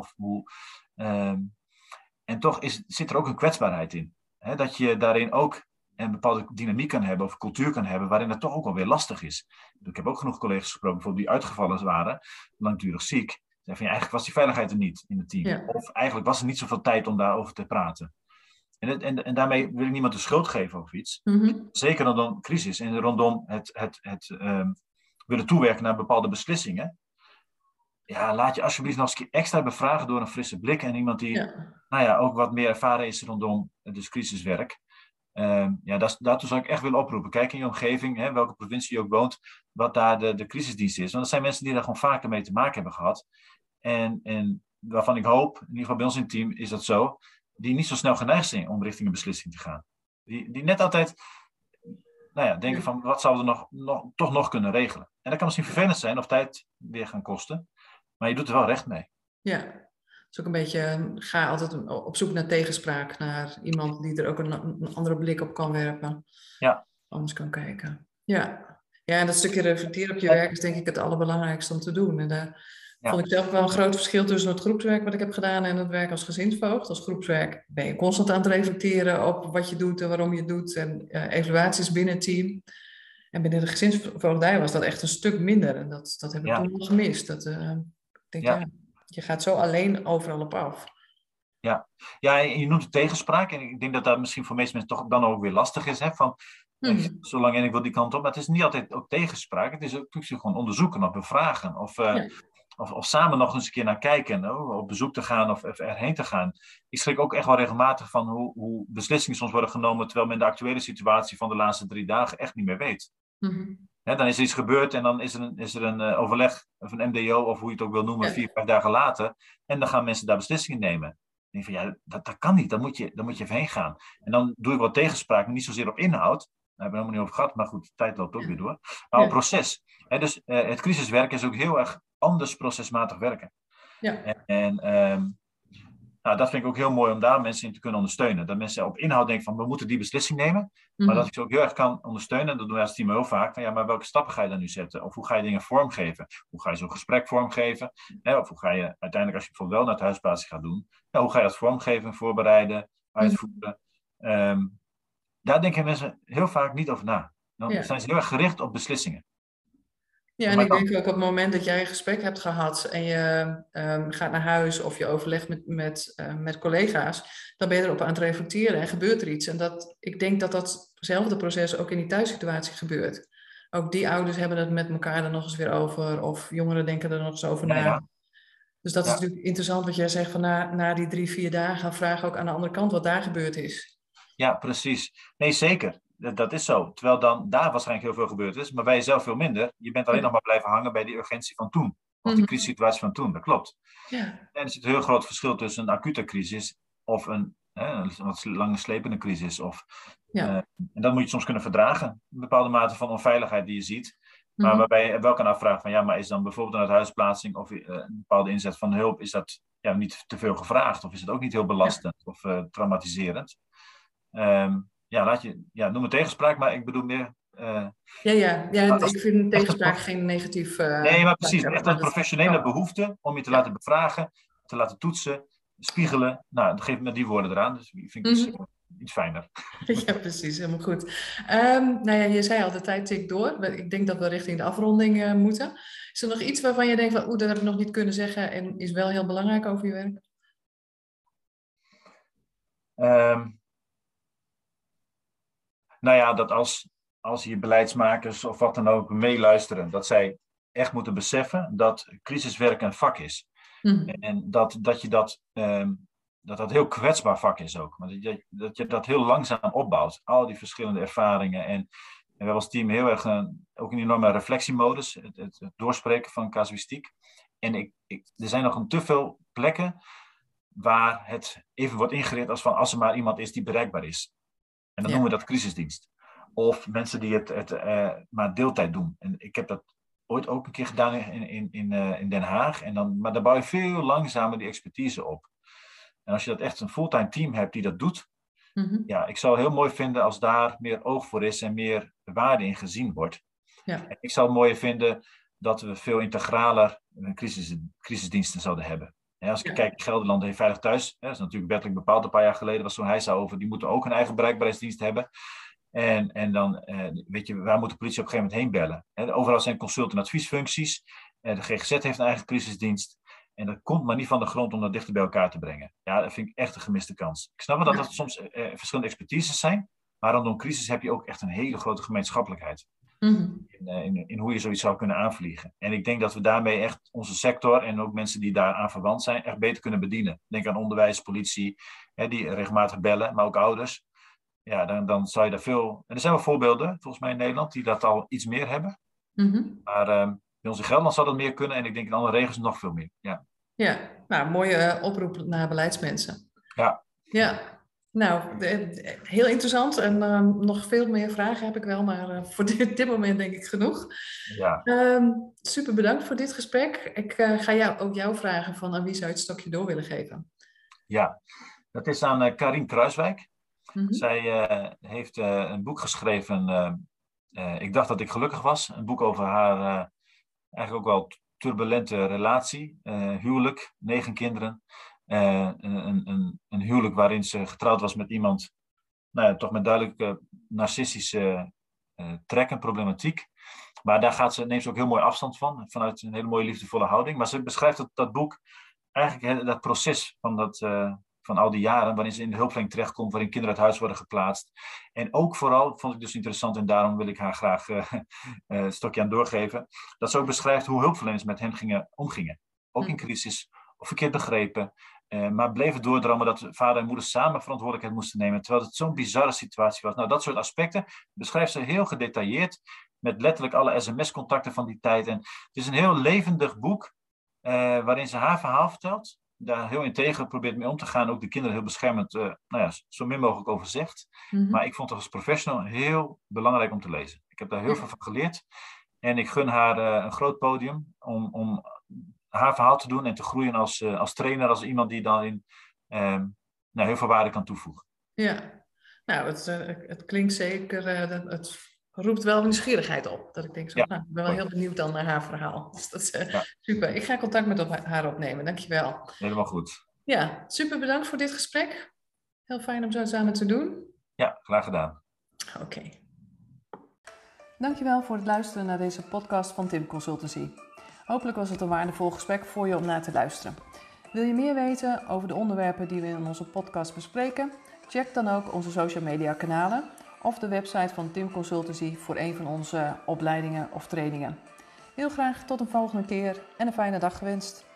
En toch zit er ook een kwetsbaarheid in. Dat je daarin ook een bepaalde dynamiek kan hebben of cultuur kan hebben, waarin het toch ook wel weer lastig is. Ik heb ook genoeg collega's gesproken bijvoorbeeld die uitgevallen waren, langdurig ziek. Zeg van, eigenlijk was die veiligheid er niet in het team. Ja. Of eigenlijk was er niet zoveel tijd om daarover te praten. En daarmee wil ik niemand de schuld geven over iets. Zeker rondom crisis en rondom het willen toewerken naar bepaalde beslissingen. Ja, laat je alsjeblieft nog eens een keer extra bevragen door een frisse blik. En iemand die ook wat meer ervaren is rondom dus crisiswerk. Daartoe zou ik echt willen oproepen. Kijk in je omgeving, welke provincie je ook woont, wat daar de crisisdienst is. Want dat zijn mensen die daar gewoon vaker mee te maken hebben gehad. En waarvan ik hoop, in ieder geval bij ons in het team is dat zo, die niet zo snel geneigd zijn om richting een beslissing te gaan. Die net altijd denken van, wat zouden we toch nog kunnen regelen? En dat kan misschien vervelend zijn of tijd weer gaan kosten. Maar je doet er wel recht mee. Ja, het is ook een beetje, ga altijd op zoek naar tegenspraak. Naar iemand die er ook een andere blik op kan werpen. Ja. Anders kan kijken. Ja, en dat stukje reflecteren op je werk is denk ik het allerbelangrijkste om te doen. En daar vond ik zelf wel een groot verschil tussen het groepswerk wat ik heb gedaan en het werk als gezinsvoogd. Als groepswerk ben je constant aan het reflecteren op wat je doet en waarom je het doet. En evaluaties binnen het team. En binnen de gezinsvoogdij was dat echt een stuk minder. En dat heb ik toen wel gemist. Je gaat zo alleen overal op af. Ja, je noemt het tegenspraak. En ik denk dat dat misschien voor meeste mensen toch dan ook weer lastig is. Van, zolang en ik wil die kant op. Maar het is niet altijd ook tegenspraak. Het is ook gewoon onderzoeken of bevragen. Of samen nog eens een keer naar kijken. Op bezoek te gaan of erheen te gaan. Ik schrik ook echt wel regelmatig van hoe beslissingen soms worden genomen. Terwijl men de actuele situatie van de laatste 3 dagen echt niet meer weet. Dan is er iets gebeurd en dan is er een overleg of een MDO of hoe je het ook wil noemen, 4-5 dagen later. En dan gaan mensen daar beslissingen nemen. En ik denk van dat kan niet, dan moet je even heen gaan. En dan doe ik wat tegenspraak, maar niet zozeer op inhoud. Daar hebben we helemaal niet over gehad, maar goed, de tijd loopt ook weer door. Maar op proces. Dus het crisiswerk is ook heel erg anders procesmatig werken. En dat vind ik ook heel mooi om daar mensen in te kunnen ondersteunen. Dat mensen op inhoud denken van we moeten die beslissing nemen. Maar dat ik ze ook heel erg kan ondersteunen. En dat doen wij als team heel vaak. Van maar welke stappen ga je dan nu zetten? Of hoe ga je dingen vormgeven? Hoe ga je zo'n gesprek vormgeven? Of hoe ga je uiteindelijk als je bijvoorbeeld wel naar het huisbasis gaat doen. Hoe ga je dat vormgeven, voorbereiden, uitvoeren? Daar denken mensen heel vaak niet over na. Dan zijn ze heel erg gericht op beslissingen. Ja, en ik denk ook op het moment dat jij een gesprek hebt gehad en je gaat naar huis of je overlegt met collega's, dan ben je erop aan het reflecteren en gebeurt er iets. En ik denk dat datzelfde proces ook in die thuissituatie gebeurt. Ook die ouders hebben het met elkaar er nog eens weer over of jongeren denken er nog eens over na. Ja. Dus dat is natuurlijk interessant wat jij zegt van na die 3-4 dagen vraag ook aan de andere kant wat daar gebeurd is. Ja, precies. Nee, zeker. Dat is zo. Terwijl dan daar waarschijnlijk heel veel gebeurd is, maar bij jezelf veel minder. Je bent alleen nog maar blijven hangen bij die urgentie van toen. Of de crisissituatie van toen, dat klopt. Ja. En er zit een heel groot verschil tussen een acute crisis of een wat lange slepende crisis. En dat moet je soms kunnen verdragen. Een bepaalde mate van onveiligheid die je ziet. Maar waarbij je wel kan afvragen van maar is dan bijvoorbeeld aan het huisplaatsing of een bepaalde inzet van hulp, is dat niet te veel gevraagd? Of is het ook niet heel belastend of traumatiserend? Noem het tegenspraak, maar ik bedoel meer... ik vind tegenspraak geen negatief... nee, maar precies. Echt een professionele behoefte om je te laten bevragen, te laten toetsen, spiegelen. Nou, geef me die woorden eraan. Dus ik vind het iets fijner. Ja, precies. Helemaal goed. Je zei al, de tijd tikt door. Ik denk dat we richting de afronding moeten. Is er nog iets waarvan je denkt van, dat heb ik nog niet kunnen zeggen en is wel heel belangrijk over je werk? Dat als hier beleidsmakers of wat dan ook meeluisteren, dat zij echt moeten beseffen dat crisiswerk een vak is. En dat dat heel kwetsbaar vak is ook. Maar dat je dat heel langzaam opbouwt. Al die verschillende ervaringen. En we hebben als team heel erg ook een enorme reflectiemodus. Het doorspreken van casuïstiek. En er zijn nog te veel plekken waar het even wordt ingericht als er maar iemand is die bereikbaar is. En dan noemen we dat crisisdienst. Of mensen die het maar deeltijd doen. En ik heb dat ooit ook een keer gedaan in Den Haag. Maar dan bouw je veel langzamer die expertise op. En als je dat echt een fulltime team hebt die dat doet. Ik zou het heel mooi vinden als daar meer oog voor is en meer waarde in gezien wordt. Ja. En ik zou het mooier vinden dat we veel integraler crisisdiensten zouden hebben. Als ik kijk, Gelderland heeft Veilig Thuis. Dat is natuurlijk wettelijk bepaald een paar jaar geleden. Was zo'n heisa over. Die moeten ook een eigen bereikbaarheidsdienst hebben. En dan, waar moet de politie op een gegeven moment heen bellen? Overal zijn consult- en adviesfuncties. De GGZ heeft een eigen crisisdienst. En dat komt maar niet van de grond om dat dichter bij elkaar te brengen. Ja, dat vind ik echt een gemiste kans. Ik snap wel dat er soms verschillende expertises zijn. Maar rondom een crisis heb je ook echt een hele grote gemeenschappelijkheid. Mhm. In hoe je zoiets zou kunnen aanvliegen. En ik denk dat we daarmee echt onze sector en ook mensen die daaraan verwant zijn, echt beter kunnen bedienen. Denk aan onderwijs, politie, die regelmatig bellen, maar ook ouders. Ja, dan zou je daar veel... En er zijn wel voorbeelden, volgens mij in Nederland, die dat al iets meer hebben. Mhm. Maar bij ons in Gelderland zou dat meer kunnen en ik denk in andere regio's nog veel meer. Ja, Ja, nou, mooie oproep naar beleidsmensen. ja. Ja, nou, heel interessant. En nog veel meer vragen heb ik wel, maar voor dit moment denk ik genoeg. Ja. Super bedankt voor dit gesprek. Ik ga ook jou vragen van aan wie zou je het stokje door willen geven? Ja, dat is aan Karin Kruiswijk. Mhm. Zij heeft een boek geschreven, Ik dacht dat ik gelukkig was. Een boek over haar eigenlijk ook wel turbulente relatie, huwelijk, 9 kinderen. Een huwelijk waarin ze getrouwd was met iemand, nou ja, toch met duidelijk narcistische trekken, problematiek. Maar daar neemt ze ook heel mooi afstand van, vanuit een hele mooie liefdevolle houding. Maar ze beschrijft dat boek eigenlijk dat proces van al die jaren, waarin ze in de hulpverlening terechtkomt, waarin kinderen uit huis worden geplaatst. En ook vooral, vond ik dus interessant, en daarom wil ik haar graag het stokje aan doorgeven, dat ze ook beschrijft hoe hulpverleners met hen omgingen. Ook in crisis, of verkeerd begrepen, maar bleven doordrammen dat vader en moeder samen verantwoordelijkheid moesten nemen, terwijl het zo'n bizarre situatie was. Nou, dat soort aspecten beschrijft ze heel gedetailleerd, met letterlijk alle sms-contacten van die tijd. En het is een heel levendig boek, waarin ze haar verhaal vertelt, daar heel integer probeert mee om te gaan, ook de kinderen heel beschermend, zo min mogelijk over zegt. Mhm. Maar ik vond het als professional heel belangrijk om te lezen. Ik heb daar heel Ja. veel van geleerd. En ik gun haar een groot podium om haar verhaal te doen en te groeien als trainer, als iemand die daarin heel veel waarde kan toevoegen. Ja, nou, het klinkt zeker, het roept wel nieuwsgierigheid op. Dat ik denk zo, Ja, nou, ik ben wel heel benieuwd dan naar haar verhaal. Dus dat is ja, super. Ik ga contact met haar opnemen, dankjewel. helemaal goed. Ja, super bedankt voor dit gesprek. Heel fijn om zo samen te doen. Ja, graag gedaan. Oké. Dankjewel voor het luisteren naar deze podcast van Tim Consultancy. Hopelijk was het een waardevol gesprek voor je om naar te luisteren. Wil je meer weten over de onderwerpen die we in onze podcast bespreken? Check dan ook onze social media kanalen of de website van Tim Consultancy voor een van onze opleidingen of trainingen. Heel graag tot een volgende keer en een fijne dag gewenst.